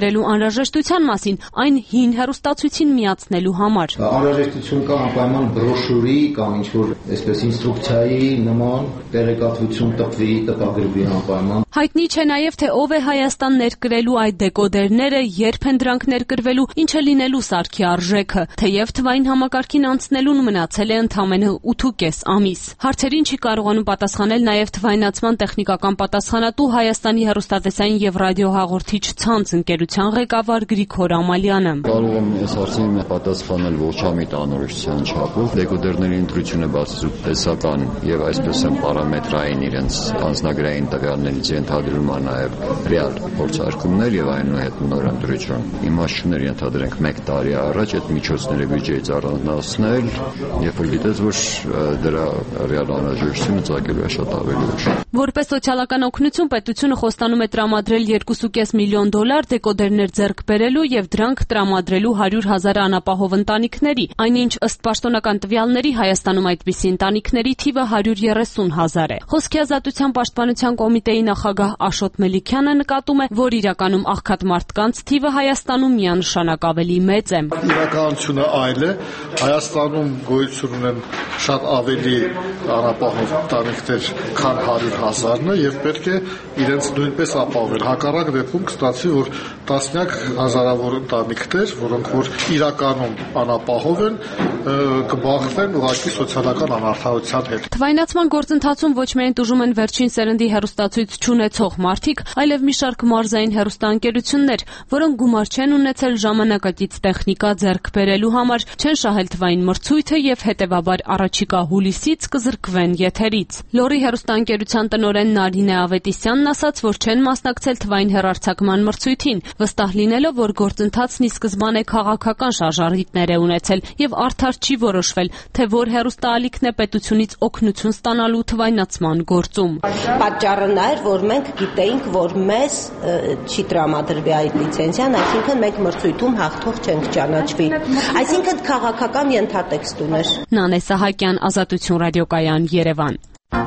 Speaker 11: անհրաժեշտության մասին այն հին հեռուստացույցին միացնելու համար։
Speaker 7: Անհրաժեշտություն կա անպայման բրոշուրի կամ ինչ-որ այսպես ինստրուկցիայի նման տեղեկատվություն տպվի, տպագրվի անպայման։
Speaker 11: Հայտնի չէ նաև, թե ով է Հայաստան ներկրելու այդ դեկոդերները, երբ են դրանք ներկրվելու, ինչ է լինելու սարքի արժեքը, թեև թվային համակարգին անցնելուն մնացել է ընդամենը 8.5 ամիս։ Հարցերին չի կարողանում պատասխանել նաև թվայնացման տեխնիկական պատասխանատու Հայաստանի հեռուստատեսային եւ ռադիոհաղորդիչ ցանց ընկերության ղեկավար Գրիգոր Ամալյանը։
Speaker 16: Կարող եմ այս հարցին պատասխանել ողջամիտ անորոշության չափով։ Դեկոդերների ընտրությունը բացասում տեսական եւ այսպես են պարամետրային իրենց անձնագրային տվյալներից ենթադրում է նաև ռեալ փորձարկումներ եւ այնուհետ նոր ընտրություն։ Իմաստություններ ենթադրենք 1 տարի առաջ այդ միջոցները բյուջեից առանձնացնել, երբ որ գիտես, որ դրա ռեալ անհրաժեշտությունը ծագելու է շատ ավելի ուշ։
Speaker 11: Որպես սոցիալական օգնություն պետությունը խոստանում է տրամադրել $2.5 միլիոն դեկոդերներ ձեռք բերելու եւ դրանք տրամադրելու 100,000 անապահով ընտանիքների, այնինչ ըստ պաշտոնական տվյալների Հայաստանում այդպիսի ընտանիքների թիվը 130,000 է։ Խոսքի ազատության պաշտպանության կոմիտեի նախագահ Աշոտ Մելիքյանը նկատում է, որ իրականում աղքատ մարդկանց թիվը Հայաստանում միանշանակ ավելի մեծ է։
Speaker 17: Իրականությունը այլ է, Հայաստանում գոյություն ունեն շատ ավելի անապահով ընտանիքներ, քան 100,000-ը եւ պետք է իրենց նույնպես ապահովել։ Հակառակ դեպքում կստացվի, որ տասնյակ հազարավոր ընտանիքներ, որոնք որ իրականում անապահով են, կբախվեն ուղղակի սոցիալական անարդարության հետ։
Speaker 11: Թվայնացման գործընթացում ոչ միայն տուժում են վերջին սերնդի հեռուստացույց չունեցող մարդիկ, այլև մի շարք մարզային հեռուստաընկերություններ, որոնք գումար չեն ունեցել ժամանակակից տեխնիկա ձեռք բերելու համար, չեն շահել թվային մրցույթը եւ հետեւաբար առաջիկա հուլիսից կզրկվեն եթերից։ Լոռի հեռուստաընկերության տնօրեն Նարինե Ավետիսյանն ասաց, որ չեն մասնակցել թվային հեռարձակման մրցույթին, վստահ լինելով, որ գործընթացն ի սկզբանե քաղաքական շարժառիթներ է ունեցել եւ արդար չի որոշվել, թե որ հեռուստաալիքն է պետությունից օգնություն ստանալու թվայնացման գործում։
Speaker 18: Պատճառը նա էր, որ մենք գիտեինք, որ մեզ չի տրամադրվի այդ լիցենզիան, այսինքն մենք մրցույթում հաղթող չենք ճանաչվի։ Այսինքն քաղաքական ենթատեքստ ուներ։
Speaker 11: Նանե Սահակյան, Ազատություն ռադիոկայան, Երևան։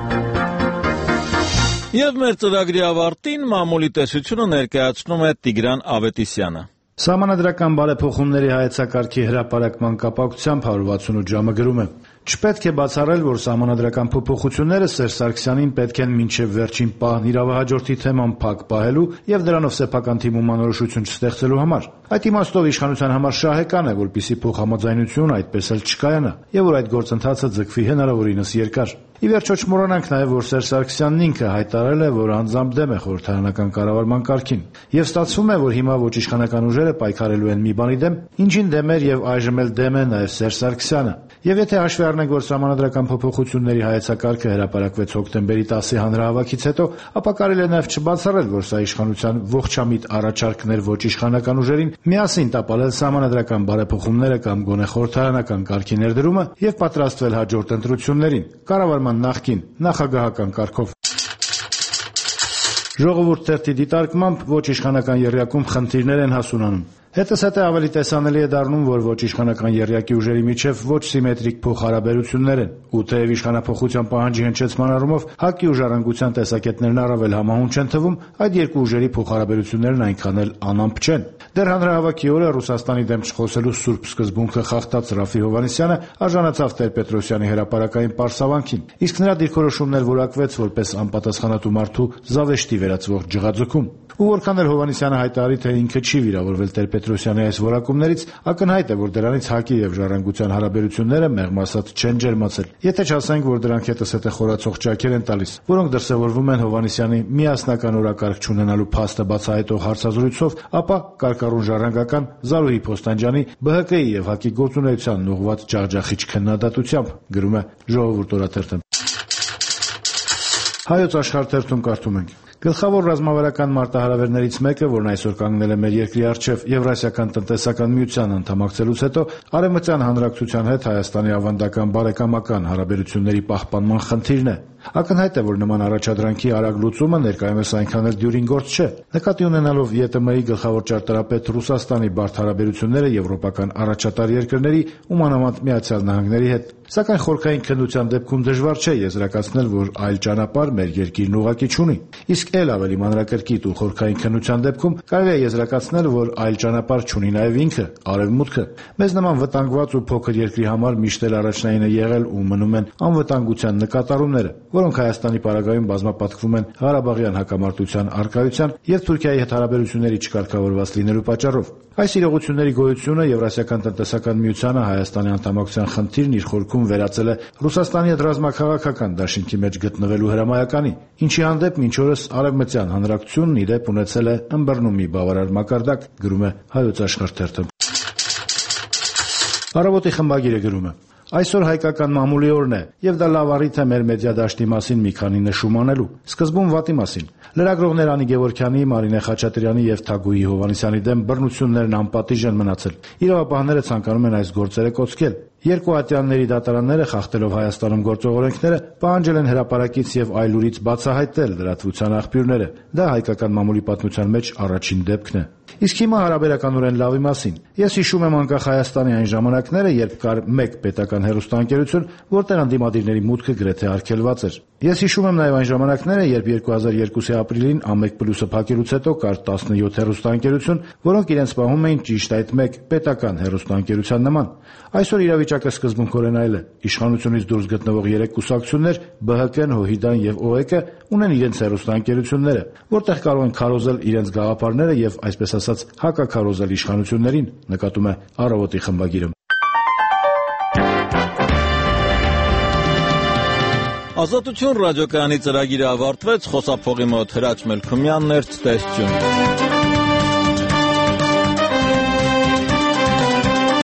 Speaker 1: Եվ մեր ծրագրի ավարտին մամուլի տեսությունը ներկայացնում է Տիգրան Ավետիսյանը։
Speaker 19: Սահմանադրական բարեփոխումների հայեցակարգի հրապարակման կապակցությամբ 168 ժամը գրում է. Չպետք է բացառել, որ սահմանադրական փոփոխությունները Սերժ Սարգսյանին պետք են մինչև վերջին պահն իրավահաջորդի թեման փակ պահելու եւ դրանով սեփական թիմում անորոշություն չստեղծելու համար։ Այդ իմաստով իշխանության համար շահեկան է, որպիսի փոխհամաձայնություն այդպես էլ չկայանա եւ որ այդ գործընթացը ձգվի հնարավորինս երկար։ Ի վերջո չմոռանանք նաև, որ Սերժ Սարգսյանն ինքը հայտարարել է, որ անձամբ դեմ է խորհրդարանական կառավարման կարգին։ Եվ ստացվում է, որ հիմա ոչ իշխանական ուժերը պայքարելու են մի բանի դեմ, ինչին դեմ էր եւ այժմ էլ դեմ է նաև Սերժ Սարգսյանը։ Եվ եթե հաշվի առնենք, որ սահմանադրական փոփոխությունների հայեցակարգը հրապարակվեց հոկտեմբերի 10-ի հանրահավաքից հետո, ապա կարելի է նաև չբացառել, որ սա իշխանության ողջամիտ առաջարկն էր ոչ իշխանական ուժերին միասին տապալել սահմանադրական բարեփոխումները կամ գոնե խորհրդարանական կարգի ներդրումը եւ պատրաստվել հաջորդ ընտրություններին, կառավարման նախկին նախագահական կարգով։ Ժողովուրդ թերթի դիտարկմամբ ոչ իշխանական եռյակում խնդիրներ են հասունանում։ Հետզհետե ավելի տեսանելի է դառնում, որ ոչ իշխանական եռյակի ուժերի միջև ոչ սիմետրիկ փոխհարաբերություններ են, ու թեև իշխանափոխության պահանջի հնչեցման առումով ՀԱԿ-ի ու Ժառանգության տեսակետներն առավել համահունչ են թվում, այդ երկու ուժերի փոխհարաբերություններն այնքան էլ անամպ չեն։ Դեռ հանրահավաքի օրը Ռուսաստանի դեմ չխոսելու սուրբ սկզբունքը խախտած Ռաֆի Հովհաննիսյանը արժանացավ Տեր-Պետրոսյանի հրապարակային պարսավանքին, իսկ նրա դիրքորոշումն էլ որակվեց որպես անպատասխանատու մարդու զավեշտի վերածվող ջղաձգում։ Ու որքան էլ Հովհաննիսյանը հայտարարի, թե ինքը չի վիրավորվել Տեր-Պետրոսյանի այս որակումներից, ակնհայտ է, որ դրանից ՀԱԿ-ի եւ Ժառանգության հարաբերությունները մեղմ ասած չեն ջերմացել։ Եթե չասենք, որ դրանք հետզհետե խորացող ճաքեր են տալիս, որոնք դրսևորվում են Հովհաննիսյանի միասնական օրակարգ չունենալու փաստը բացահայտող հարցազրույցով, ապա կարկառուն ժառանգական Զարուհի Փոստանջյանի ԲՀԿ-ի եւ ՀԱԿ-ի գործունեությանն ուղղված ջախջախիչ քննադատությամբ, գրում է Ժողովուրդ օրաթերթը։ Հայոց աշխարհ թերթում կարդում ենք. Գլխավոր ռազմավարական մարտահրավերներից մեկը, որն այսօր կանգնել է մեր երկրի առջև Եվրասիական տնտեսական միության անդամակցելուց հետո, Արևմտյան հանրակցության հետ Հայաստանի ավանդական բարեկամական հարաբերությունների պահպանման խնդիրն է։ Ակնհայտ է, որ նման առաջադրանքի արագ լուծումը ներկայումս այնքան էլ դյուրին գործ չէ։ Նկատի ունենալով ԵՏՄ-ի գլխավոր ճարտարապետ Ռուսաստանի բարդ հարաբերությունները եվրոպական առաջատար երկրների, ումանավանդ Միացյալ Նահանգների հետ, սակայն խորքային քննության դեպքում դժվար չէ եզրակացնել, որ այլ ճանապարհ մեր երկիրն ուղղակի չունի։ Իսկ ել ավելի մանրակրկիտ ու խորքային քննության դեպքում կարելի է եզրակացնել, որ այլ ճանապարհ չունի նաև ինքը, Արևմուտքը։ Մեզ նման վտանգված ու փոքր երկրի համար միշտ էլ առաջնային է եղել ու մնում են անվտանգության նկատառումները, որոնք Հայաստանի պարագայում բազմապատկվում են Ղարաբաղյան հակամարտության առկայության եւ Թուրքիայի հետ հարաբերությունների չկարգավորված լինելու պատճառով։ Այս իրողությունների գոյությունը Եվրասիական տնտեսական միությանը Հայաստանի անդամակցության խնդիրն իր խորքում վերածել է Ռուսաստանի հետ ռազմաքաղաքական դաշինքի մեջ գտնվելու հրամայականի, ինչի հանդեպ մինչ օրս արևմտյան հանրակցությունն իր դեպ ունեցել է ըմբռնումի բավարար մակարդակ, գրում է Հայոց Աշխարհ թերթը։ Առավոտի խմբագիրը գրում է. Այսօր հայկական մամուլի օրն է, եւ դա լավ առիթ է մեր մեդիա դաշտի մասին մի քանի նշում անելու։ Սկզբում վատի մասին։ Լրագրողներ Անի Գևորգյանի, Մարինե Խաչատրյանի եւ Թագուհի Հովհաննիսյանի դեմ բռնություններն անպատիժ են մնացել։ Իրավապահները ցանկանում են այս գործերը կոծկել։ Երկու ատյանների դատարանները, խախտելով Հայաստանում գործող օրենքները, պահանջել են հրապարակից եւ այլուրից բացահայտել լրատվության աղբյուրները։ Դա հայկական մամուլի պատմության մեջ առաջին դեպքն է։ Իսկ հիմա հարաբերականորեն լավի մասին։ Ես հիշում եմ անկախ Հայաստանի այն ժամանակները, երբ կար մեկ պետական հեռուստաընկերություն, որտեղ ընդդիմադիրների մուտքը գրեթե արգելված էր։ Ես հիշում եմ նաև այն ժամանակները, երբ 2002-ի ապրիլին A1+-ը փակելուց հետո կար 17 հեռուստաընկերություն, որոնք իրենց պահում էին ճիշտ այդ մեկ պետական հեռուստաընկերության նման։ Այսօր իրավիճակը սկզբունքորեն այլ է։ Իշխանությունից դուրս գտնվող 3 կուսակցություններ՝ ԲՀԿ-ն, ՀՅԴ-ն եւ ՕԵԿ-ը, ունեն իրենց հեռուստաընկերությունները, որտեղ կարող են քարոզել իրենց գաղափարները եւ այսպես ասած հակաքարոզել իշխանություններին, նկատում է Առավոտի խմբագիրը։
Speaker 1: Ազատություն ռադիոկայանի ծրագիրը ավարտվեց, խոսափողի մոտ Հրաչ Մելքումյանն էր, ցտեսություն։